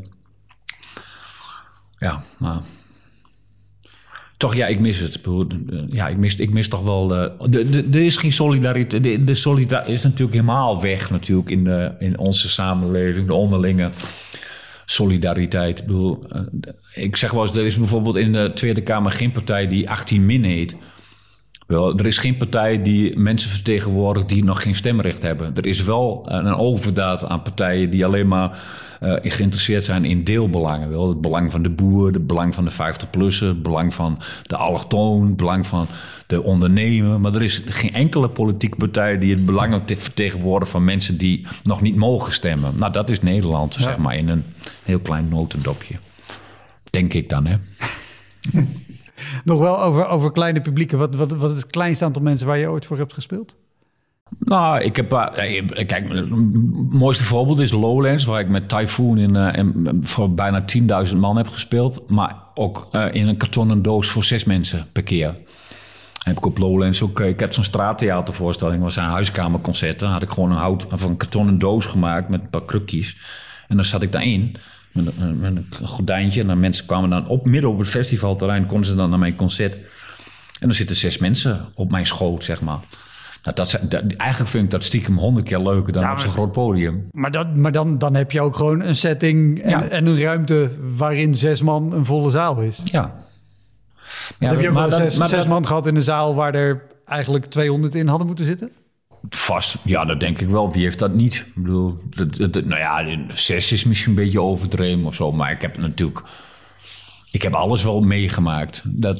Ja, maar... Toch, ja, ik mis het. Ja, ik mis toch wel... Er is geen solidariteit. De solidariteit is natuurlijk helemaal weg natuurlijk in onze samenleving. De onderlinge solidariteit. Ik zeg wel eens, er is bijvoorbeeld in de Tweede Kamer geen partij die 18 min heet. Wel, er is geen partij die mensen vertegenwoordigt die nog geen stemrecht hebben. Er is wel een overdaad aan partijen die alleen maar geïnteresseerd zijn in deelbelangen. Wel. Het belang van de boer, het belang van de 50-plussen, het belang van de allochtoon, het belang van de ondernemer. Maar er is geen enkele politieke partij die het belang vertegenwoordigt van mensen die nog niet mogen stemmen. Nou, dat is Nederland, zeg maar, in een heel klein notendopje. Denk ik dan, hè? Nog wel over kleine publieken. Wat is het kleinste aantal mensen waar je ooit voor hebt gespeeld? Nou, ik heb... kijk, het mooiste voorbeeld is Lowlands... waar ik met Typhoon voor bijna 10.000 man heb gespeeld. Maar ook in een kartonnen doos voor 6 mensen per keer. Heb ik op Lowlands ook... Ik had zo'n straattheatervoorstelling. Dat was een huiskamerconcert. Dan had ik gewoon een kartonnen doos gemaakt met een paar krukjes. En dan zat ik daarin... Met een gordijntje. En dan mensen kwamen dan midden op het festivalterrein... konden ze dan naar mijn concert. En dan zitten 6 mensen op mijn schoot, zeg maar. Nou, eigenlijk vind ik dat stiekem 100 keer leuker dan op zo'n groot podium. Maar dan heb je ook gewoon een setting en een ruimte... waarin 6 man een volle zaal is. Ja. Heb je ook wel 6 man gehad in een zaal... waar er eigenlijk 200 in hadden moeten zitten? Vast, ja, dat denk ik wel. Wie heeft dat niet? Ik bedoel, 6 is misschien een beetje overdreven of zo. Maar ik heb natuurlijk... Ik heb alles wel meegemaakt.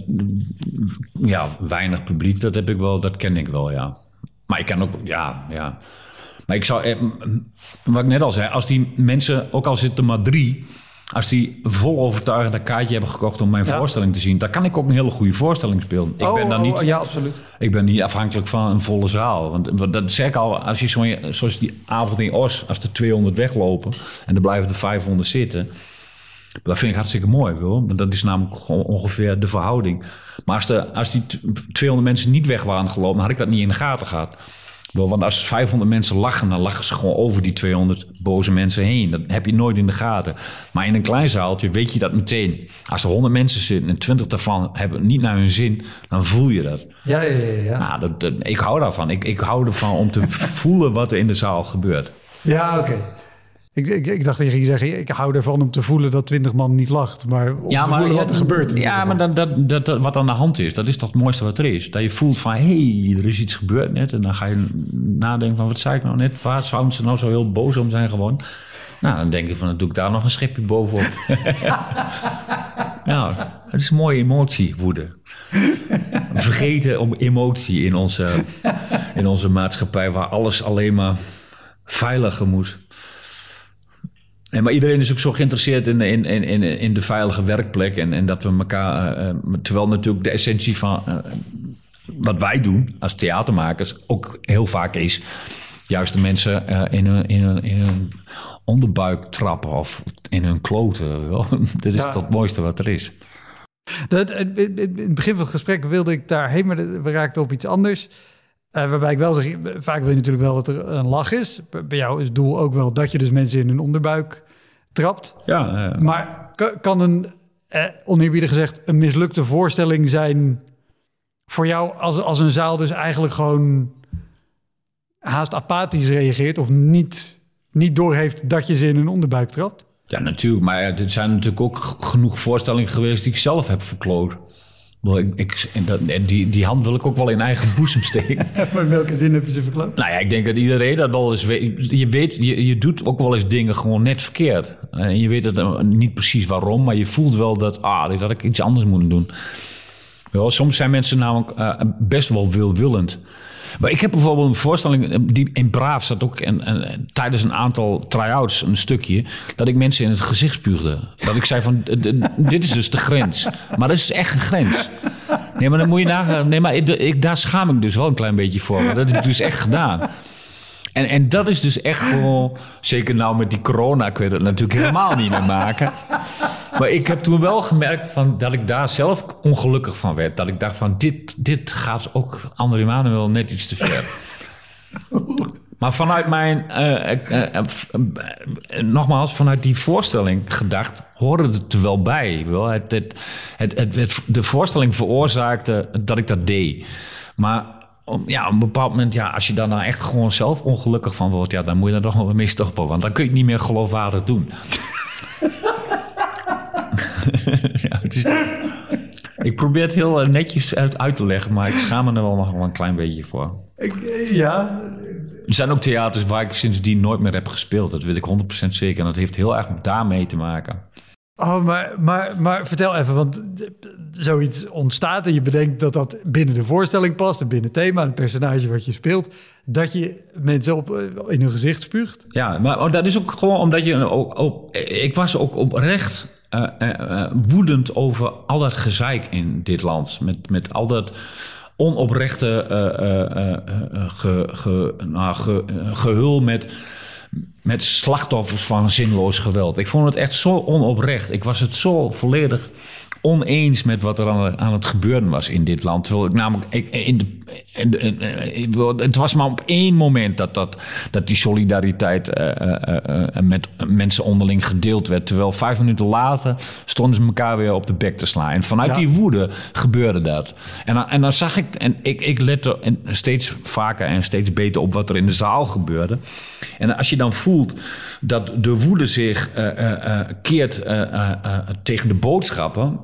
Weinig publiek, dat ken ik wel, ja. Maar ik kan ook, ja. Maar ik zou, wat ik net al zei, als die mensen, ook al zitten er maar 3... als die vol overtuigend een kaartje hebben gekocht om mijn voorstelling te zien... dan kan ik ook een hele goede voorstelling spelen. Ja, absoluut. Ik ben niet afhankelijk van een volle zaal. Want dat zeg ik al, als je zoals die avond in Os... als er 200 weglopen en er blijven er 500 zitten... dat vind ik hartstikke mooi, wil. Dat is namelijk gewoon ongeveer de verhouding. Maar als die 200 mensen niet weg waren gelopen... dan had ik dat niet in de gaten gehad. Want als 500 mensen lachen, dan lachen ze gewoon over die 200 boze mensen heen. Dat heb je nooit in de gaten. Maar in een klein zaaltje weet je dat meteen. Als er 100 mensen zitten en 20 daarvan hebben het niet naar hun zin, dan voel je dat. Ja. Nou, ik hou daarvan. Ik hou ervan om te voelen wat er in de zaal gebeurt. Ja, oké. Ik dacht dat je ging zeggen, ik hou ervan om te voelen dat 20 man niet lacht. Maar om te voelen wat er gebeurt. Maar dat wat aan de hand is, dat is toch het mooiste wat er is. Dat je voelt van, er is iets gebeurd net. En dan ga je nadenken van, wat zei ik nou net? Waar zouden ze nou zo heel boos om zijn gewoon? Nou, dan denk je van, dan doe ik daar nog een schepje bovenop. Ja, het is een mooie emotie, woede. Vergeten om emotie in onze maatschappij, waar alles alleen maar veiliger moet. Maar iedereen is ook zo geïnteresseerd in de veilige werkplek. En dat we elkaar... terwijl natuurlijk de essentie van wat wij doen als theatermakers ook heel vaak is... juist de mensen in hun onderbuik trappen of in hun kloten. Dat is toch het mooiste wat er is. In het begin van het gesprek wilde ik daarheen, maar we raakten op iets anders... waarbij ik wel zeg, vaak wil je natuurlijk wel dat er een lach is. Bij jou is het doel ook wel dat je dus mensen in hun onderbuik trapt. Ja. Maar kan een, oneerbiedig gezegd, een mislukte voorstelling zijn voor jou als een zaal dus eigenlijk gewoon haast apathisch reageert of niet doorheeft dat je ze in hun onderbuik trapt? Ja, natuurlijk. Maar er zijn natuurlijk ook genoeg voorstellingen geweest die ik zelf heb verkloot. Die hand wil ik ook wel in eigen boezem steken. Maar in welke zin heb je ze verkloot? Nou ja, ik denk dat iedereen dat wel eens weet. Je doet ook wel eens dingen gewoon net verkeerd. En je weet het niet precies waarom, maar je voelt wel dat had ik iets anders moeten doen. Wel, soms zijn mensen namelijk best wel wilwillend. Maar ik heb bijvoorbeeld een voorstelling die in Braaf zat ook tijdens een aantal try-outs een stukje dat ik mensen in het gezicht spuugde. Dat ik zei van dit is dus de grens. Maar dat is echt een grens. Nee, maar dan moet je nagaan. Nee, maar daar schaam ik dus wel een klein beetje voor. Maar dat heb ik dus echt gedaan. En dat is dus echt gewoon, zeker nou met die corona kun je dat natuurlijk helemaal niet meer maken. Maar ik heb toen wel gemerkt dat ik daar zelf ongelukkig van werd. Dat ik dacht van, dit gaat ook André Manuel net iets te ver. Maar vanuit mijn, nogmaals, vanuit die voorstelling gedacht, hoorde het er wel bij. De voorstelling veroorzaakte dat ik dat deed. Maar op een bepaald moment, als je daar nou echt gewoon zelf ongelukkig van wordt, dan moet je daar toch wel mee stoppen. Want dan kun je het niet meer geloofwaardig doen. Ik probeer het heel netjes uit te leggen, maar ik schaam me er wel nog wel een klein beetje voor. Er zijn ook theaters waar ik sindsdien nooit meer heb gespeeld. Dat weet ik 100% zeker. En dat heeft heel erg daarmee te maken. Oh, maar vertel even, want zoiets ontstaat en je bedenkt dat binnen de voorstelling past en binnen het thema en het personage wat je speelt, dat je mensen in hun gezicht spuugt. Ja, maar dat is ook gewoon omdat ik was ook oprecht woedend over al dat gezeik in dit land. Met al dat onoprechte gehul met slachtoffers van zinloos geweld. Ik vond het echt zo onoprecht. Ik was het zo volledig oneens met wat er aan het gebeuren was in dit land. Terwijl ik namelijk het was maar op één moment dat die solidariteit met mensen onderling gedeeld werd. Terwijl 5 minuten later stonden ze elkaar weer op de bek te slaan. En vanuit die woede gebeurde dat. En dan zag ik, en ik lette steeds vaker en steeds beter op wat er in de zaal gebeurde. En als je dan voelt dat de woede zich keert tegen de boodschappen.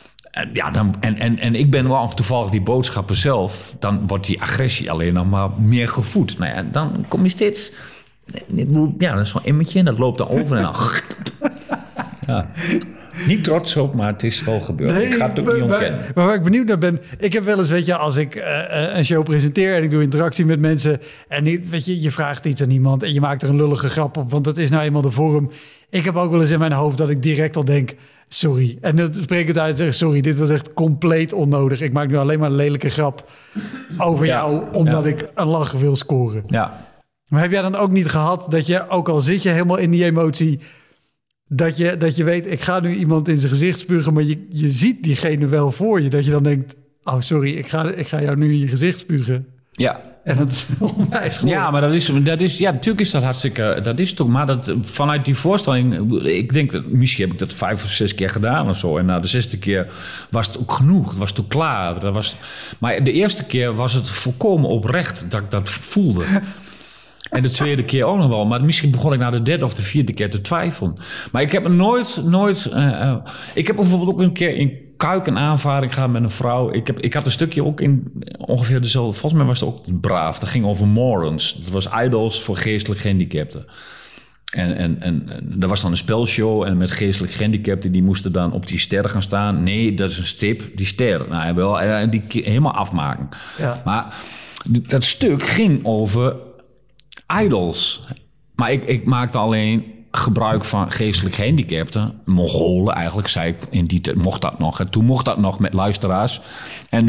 En ik ben wel toevallig die boodschappen zelf. Dan wordt die agressie alleen nog maar meer gevoed. Nou ja, dan kom je steeds. Dat is zo'n emmetje en dat loopt dan over en dan. Ja. Niet trots op, maar het is wel gebeurd. Nee, ik ga het ook niet ontkennen. Maar waar ik benieuwd naar ben... Ik heb wel eens, weet je, als ik een show presenteer... en ik doe interactie met mensen... en weet je vraagt iets aan iemand... en je maakt er een lullige grap op... want dat is nou eenmaal de vorm. Ik heb ook wel eens in mijn hoofd dat ik direct al denk... sorry. En dan spreek ik het uit en zeg... sorry, dit was echt compleet onnodig. Ik maak nu alleen maar een lelijke grap over jou... omdat ik een lach wil scoren. Ja. Maar heb jij dan ook niet gehad dat je... ook al zit je helemaal in die emotie... Dat je weet, ik ga nu iemand in zijn gezicht spugen... maar je ziet diegene wel voor je. Dat je dan denkt, oh sorry, ik ga jou nu in je gezicht spugen. Ja. En dat is onwijs gewoon. Ja, maar dat is ja, natuurlijk is dat hartstikke... Dat is toch, maar dat, vanuit die voorstelling... Ik denk dat, misschien heb ik dat 5 of 6 keer gedaan of zo. En na de 6e keer was het ook genoeg. Het was toen klaar. Maar de eerste keer was het volkomen oprecht dat ik dat voelde. En de 2e keer ook nog wel. Maar misschien begon ik na de 3e of de 4e keer te twijfelen. Maar ik heb nooit... ik heb bijvoorbeeld ook een keer in Kuik een aanvaring gehad met een vrouw. Ik had een stukje ook in ongeveer dezelfde... Volgens mij was het ook braaf. Dat ging over Morons. Dat was Idols voor geestelijk gehandicapten. En er was dan een spelshow en met geestelijk gehandicapten... die moesten dan op die ster gaan staan. Nee, dat is een stip, die ster. Nou, wel, en die helemaal afmaken. Ja. Maar dat stuk ging over... Idols. Maar ik maakte alleen gebruik van geestelijk gehandicapten. Mongolen eigenlijk, zei ik. In die tijd mocht dat nog. En toen mocht dat nog met luisteraars. En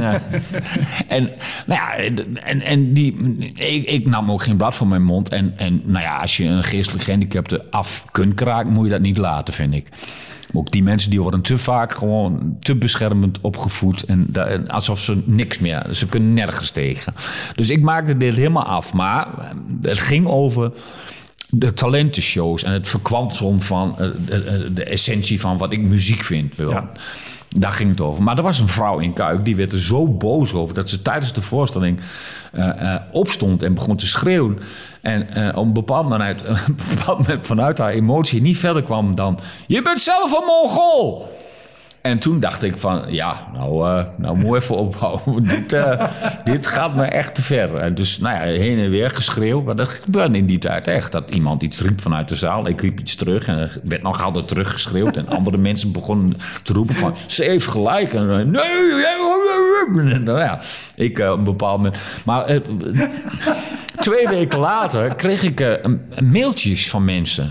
ik nam ook geen blad van mijn mond. En nou ja, als je een geestelijk gehandicapte af kunt kraken... moet je dat niet laten, vind ik. Ook die mensen die worden te vaak gewoon te beschermend opgevoed. En alsof ze niks meer... Ze kunnen nergens tegen. Dus ik maakte dit helemaal af. Maar het ging over de talentenshows... en het verkwanselen van de essentie van wat ik muziek vind. Ja. Daar ging het over. Maar er was een vrouw in Kuik... die werd er zo boos over... dat ze tijdens de voorstelling opstond en begon te schreeuwen. En op een bepaald moment vanuit haar emotie niet verder kwam dan... Je bent zelf een Mongool! En toen dacht ik van, ja, nou moet even ophouden. Dit gaat me echt te ver. En dus, nou ja, heen en weer geschreeuw. Maar dat gebeurde in die tijd echt. Dat iemand iets riep vanuit de zaal. Ik riep iets terug en er werd nog altijd teruggeschreeuwd. En andere mensen begonnen te roepen van, ze heeft gelijk. En nee, nou ja, ik op een bepaald moment... Maar 2 weken later kreeg ik mailtjes van mensen...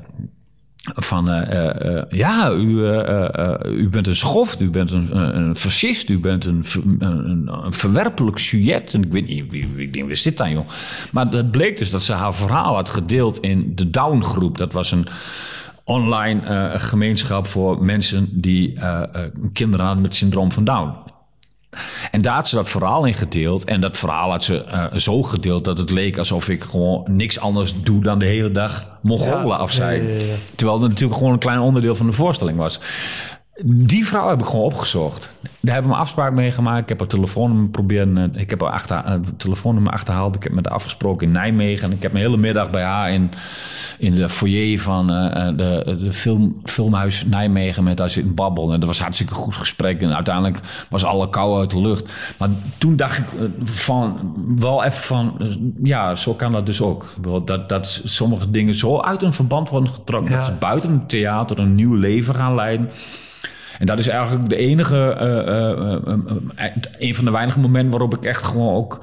u bent een schoft, u bent een fascist, u bent een verwerpelijk sujet. En ik weet niet, wie is dit dan, joh? Maar het bleek dus dat ze haar verhaal had gedeeld in de Down-groep. Dat was een online gemeenschap voor mensen die kinderen hadden met syndroom van Down. En daar had ze dat verhaal in gedeeld. En dat verhaal had ze zo gedeeld dat het leek alsof ik gewoon niks anders doe dan de hele dag Mongolen afzeiken. Ja. Terwijl het natuurlijk gewoon een klein onderdeel van de voorstelling was. Die vrouw heb ik gewoon opgezocht. Daar hebben we een afspraak mee gemaakt. Ik heb haar telefoonnummer telefoonnummer achterhaald. Ik heb met haar afgesproken in Nijmegen. En ik heb een hele middag bij haar in de foyer van de filmhuis Nijmegen met haar zitten babbelen. En dat was een hartstikke goed gesprek. En uiteindelijk was alle kou uit de lucht. Maar toen dacht ik ja, zo kan dat dus ook. Dat sommige dingen zo uit een verband worden getrokken. Ja. Dat ze buiten het theater een nieuw leven gaan leiden. En dat is eigenlijk de enige, een van de weinige momenten waarop ik echt gewoon ook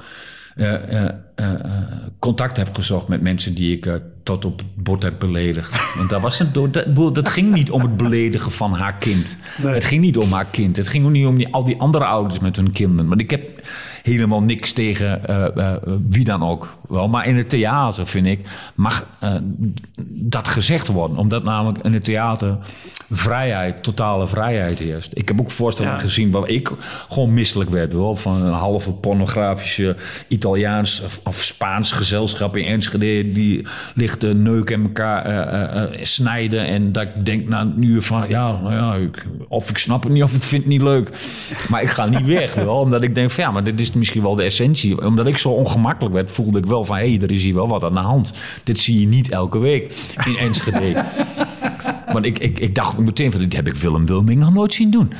contact heb gezocht met mensen die ik tot op het bord heb beledigd. Want dat ging niet om het beledigen van haar kind. Nee. Het ging niet om haar kind. Het ging ook niet om al die andere ouders met hun kinderen. Want ik heb helemaal niks tegen wie dan ook. Wel, maar in het theater, vind ik, mag dat gezegd worden. Omdat namelijk in het theater totale vrijheid heerst. Ik heb ook voorstellingen gezien waar ik gewoon misselijk werd. Wel, van een halve pornografische Italiaans of Spaans gezelschap in Enschede. Die ligt neuken en elkaar snijden. En dat ik denk na een uur van... of ik snap het niet of ik vind het niet leuk. Maar ik ga niet weg. Wel, omdat ik denk van maar dit is misschien wel de essentie. Omdat ik zo ongemakkelijk werd, voelde ik wel van... er is hier wel wat aan de hand. Dit zie je niet elke week in Enschede. Want ik dacht meteen van... dit heb ik Willem Wilming nog nooit zien doen.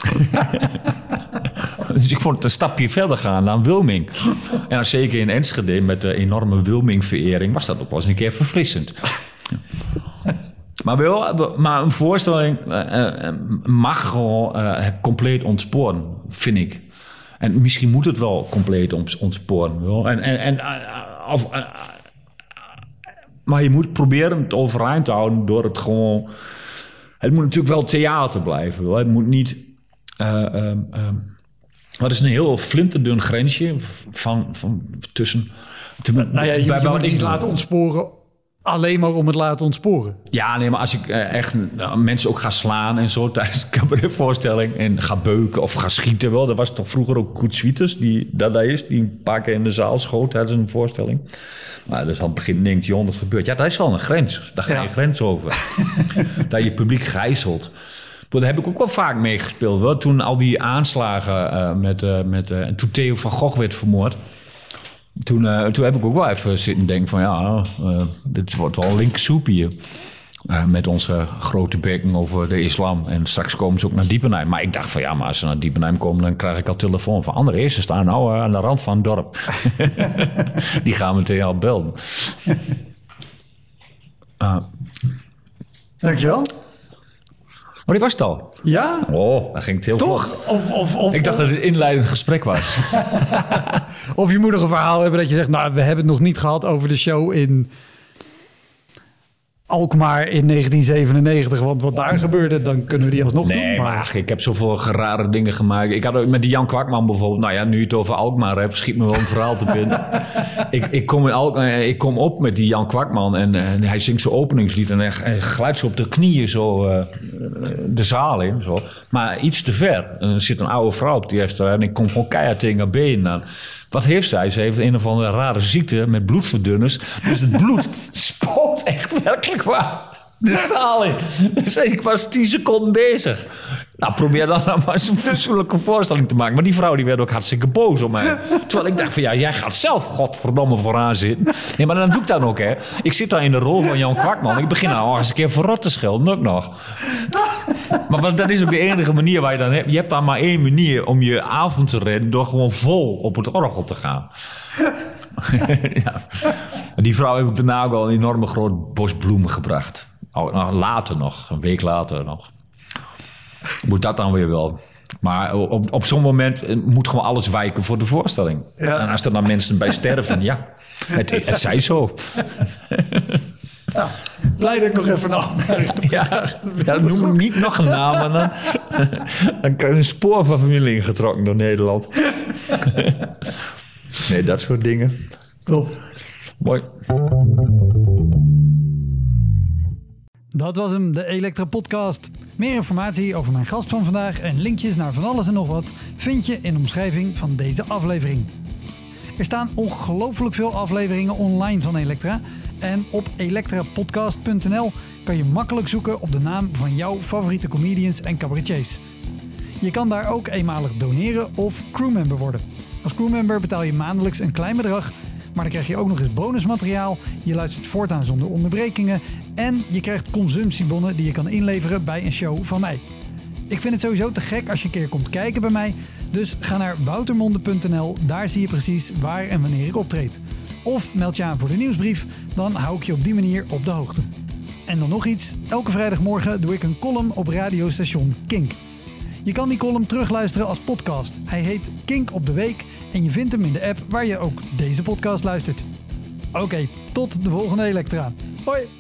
Dus ik vond het een stapje verder gaan dan Wilming. En zeker in Enschede met de enorme Wilming-verering... was dat ook wel eens een keer verfrissend. Maar een voorstelling mag gewoon compleet ontsporen, vind ik. En misschien moet het wel compleet ontsporen. Maar je moet proberen het overeind te houden door het gewoon... Het moet natuurlijk wel theater blijven. Het moet niet... Het is een heel flinterdun grensje van tussen... Je moet het niet laten ontsporen... Alleen maar om het laten ontsporen. Ja, nee, maar als ik echt mensen ook ga slaan en zo tijdens een cabaretvoorstelling en ga beuken of ga schieten wel. Dat was toch vroeger ook Koet Swieters, die een paar keer in de zaal schoot tijdens een voorstelling. Maar dus aan het begin 1900 gebeurt. Ja, dat is wel een grens. Daar ga je grens over. Dat je publiek gijzelt. Daar heb ik ook wel vaak meegespeeld. Wel. Toen al die aanslagen en toen Theo van Gogh werd vermoord. Toen heb ik ook wel even zitten denken van dit wordt wel een linksoep hier. Met onze grote bekken over de islam. En straks komen ze ook naar Diepenheim. Maar ik dacht van maar als ze naar Diepenheim komen... dan krijg ik al telefoon van André. Ze staan nou aan de rand van het dorp. Die gaan meteen al belden. Dankjewel. Oh, die was het al? Ja. Oh, dat ging het heel toch? Vlot. Ik dacht dat het een inleidend gesprek was. Of je moet nog een verhaal hebben dat je zegt... we hebben het nog niet gehad over de show in... Alkmaar in 1997, want wat daar gebeurde, dan kunnen we die alsnog doen. Nee, maar ik heb zoveel rare dingen gemaakt. Ik had ook met die Jan Kwakman bijvoorbeeld... nu je het over Alkmaar hebt, schiet me wel een verhaal te binnen. ik kom op met die Jan Kwakman en hij zingt zijn openingslied... en hij glijdt zo op de knieën zo de zaal in. Zo. Maar iets te ver. Er zit een oude vrouw op die eerste en ik kom gewoon keihard tegen haar benen aan. Wat heeft zij? Ze heeft een of andere rare ziekte met bloedverdunners. Dus het bloed spoot echt werkelijk waar de zaal in. Dus ik was 10 seconden bezig. Nou, probeer dan maar eens een fatsoenlijke voorstelling te maken. Maar die vrouw die werd ook hartstikke boos op mij. Terwijl ik dacht van jij gaat zelf godverdomme vooraan zitten. Nee, maar dan doe ik dat ook, hè. Ik zit daar in de rol van Jan Kwakman. Ik begin nou eens een keer verrot te schelden, ook nog. Maar dat is ook de enige manier waar je dan hebt. Je hebt dan maar 1 manier om je avond te redden... door gewoon vol op het orgel te gaan. Ja. Die vrouw heb ik daarna ook wel een enorme groot bos bloemen gebracht. Later nog, een week later nog. Moet dat dan weer wel. Maar op zo'n moment moet gewoon alles wijken voor de voorstelling. Ja. En als er dan mensen bij sterven, het zij zo. Ja, blij dat ik nog even een opmerking. Noem hem niet nog een naam. Dan krijg je een spoor van familie ingetrokken door Nederland. Nee, dat soort dingen. Top. Mooi. Dat was hem, de Elektra Podcast. Meer informatie over mijn gast van vandaag en linkjes naar van alles en nog wat vind je in de omschrijving van deze aflevering. Er staan ongelooflijk veel afleveringen online van Elektra. En op elektrapodcast.nl kan je makkelijk zoeken op de naam van jouw favoriete comedians en cabaretiers. Je kan daar ook eenmalig doneren of crewmember worden. Als crewmember betaal je maandelijks een klein bedrag, maar dan krijg je ook nog eens bonusmateriaal. Je luistert voortaan zonder onderbrekingen en je krijgt consumptiebonnen die je kan inleveren bij een show van mij. Ik vind het sowieso te gek als je een keer komt kijken bij mij, dus ga naar woutermonde.nl, daar zie je precies waar en wanneer ik optreed. Of meld je aan voor de nieuwsbrief, dan hou ik je op die manier op de hoogte. En dan nog iets, elke vrijdagmorgen doe ik een column op radiostation Kink. Je kan die column terugluisteren als podcast. Hij heet Kink op de Week en je vindt hem in de app waar je ook deze podcast luistert. Oké, tot de volgende Elektra. Hoi!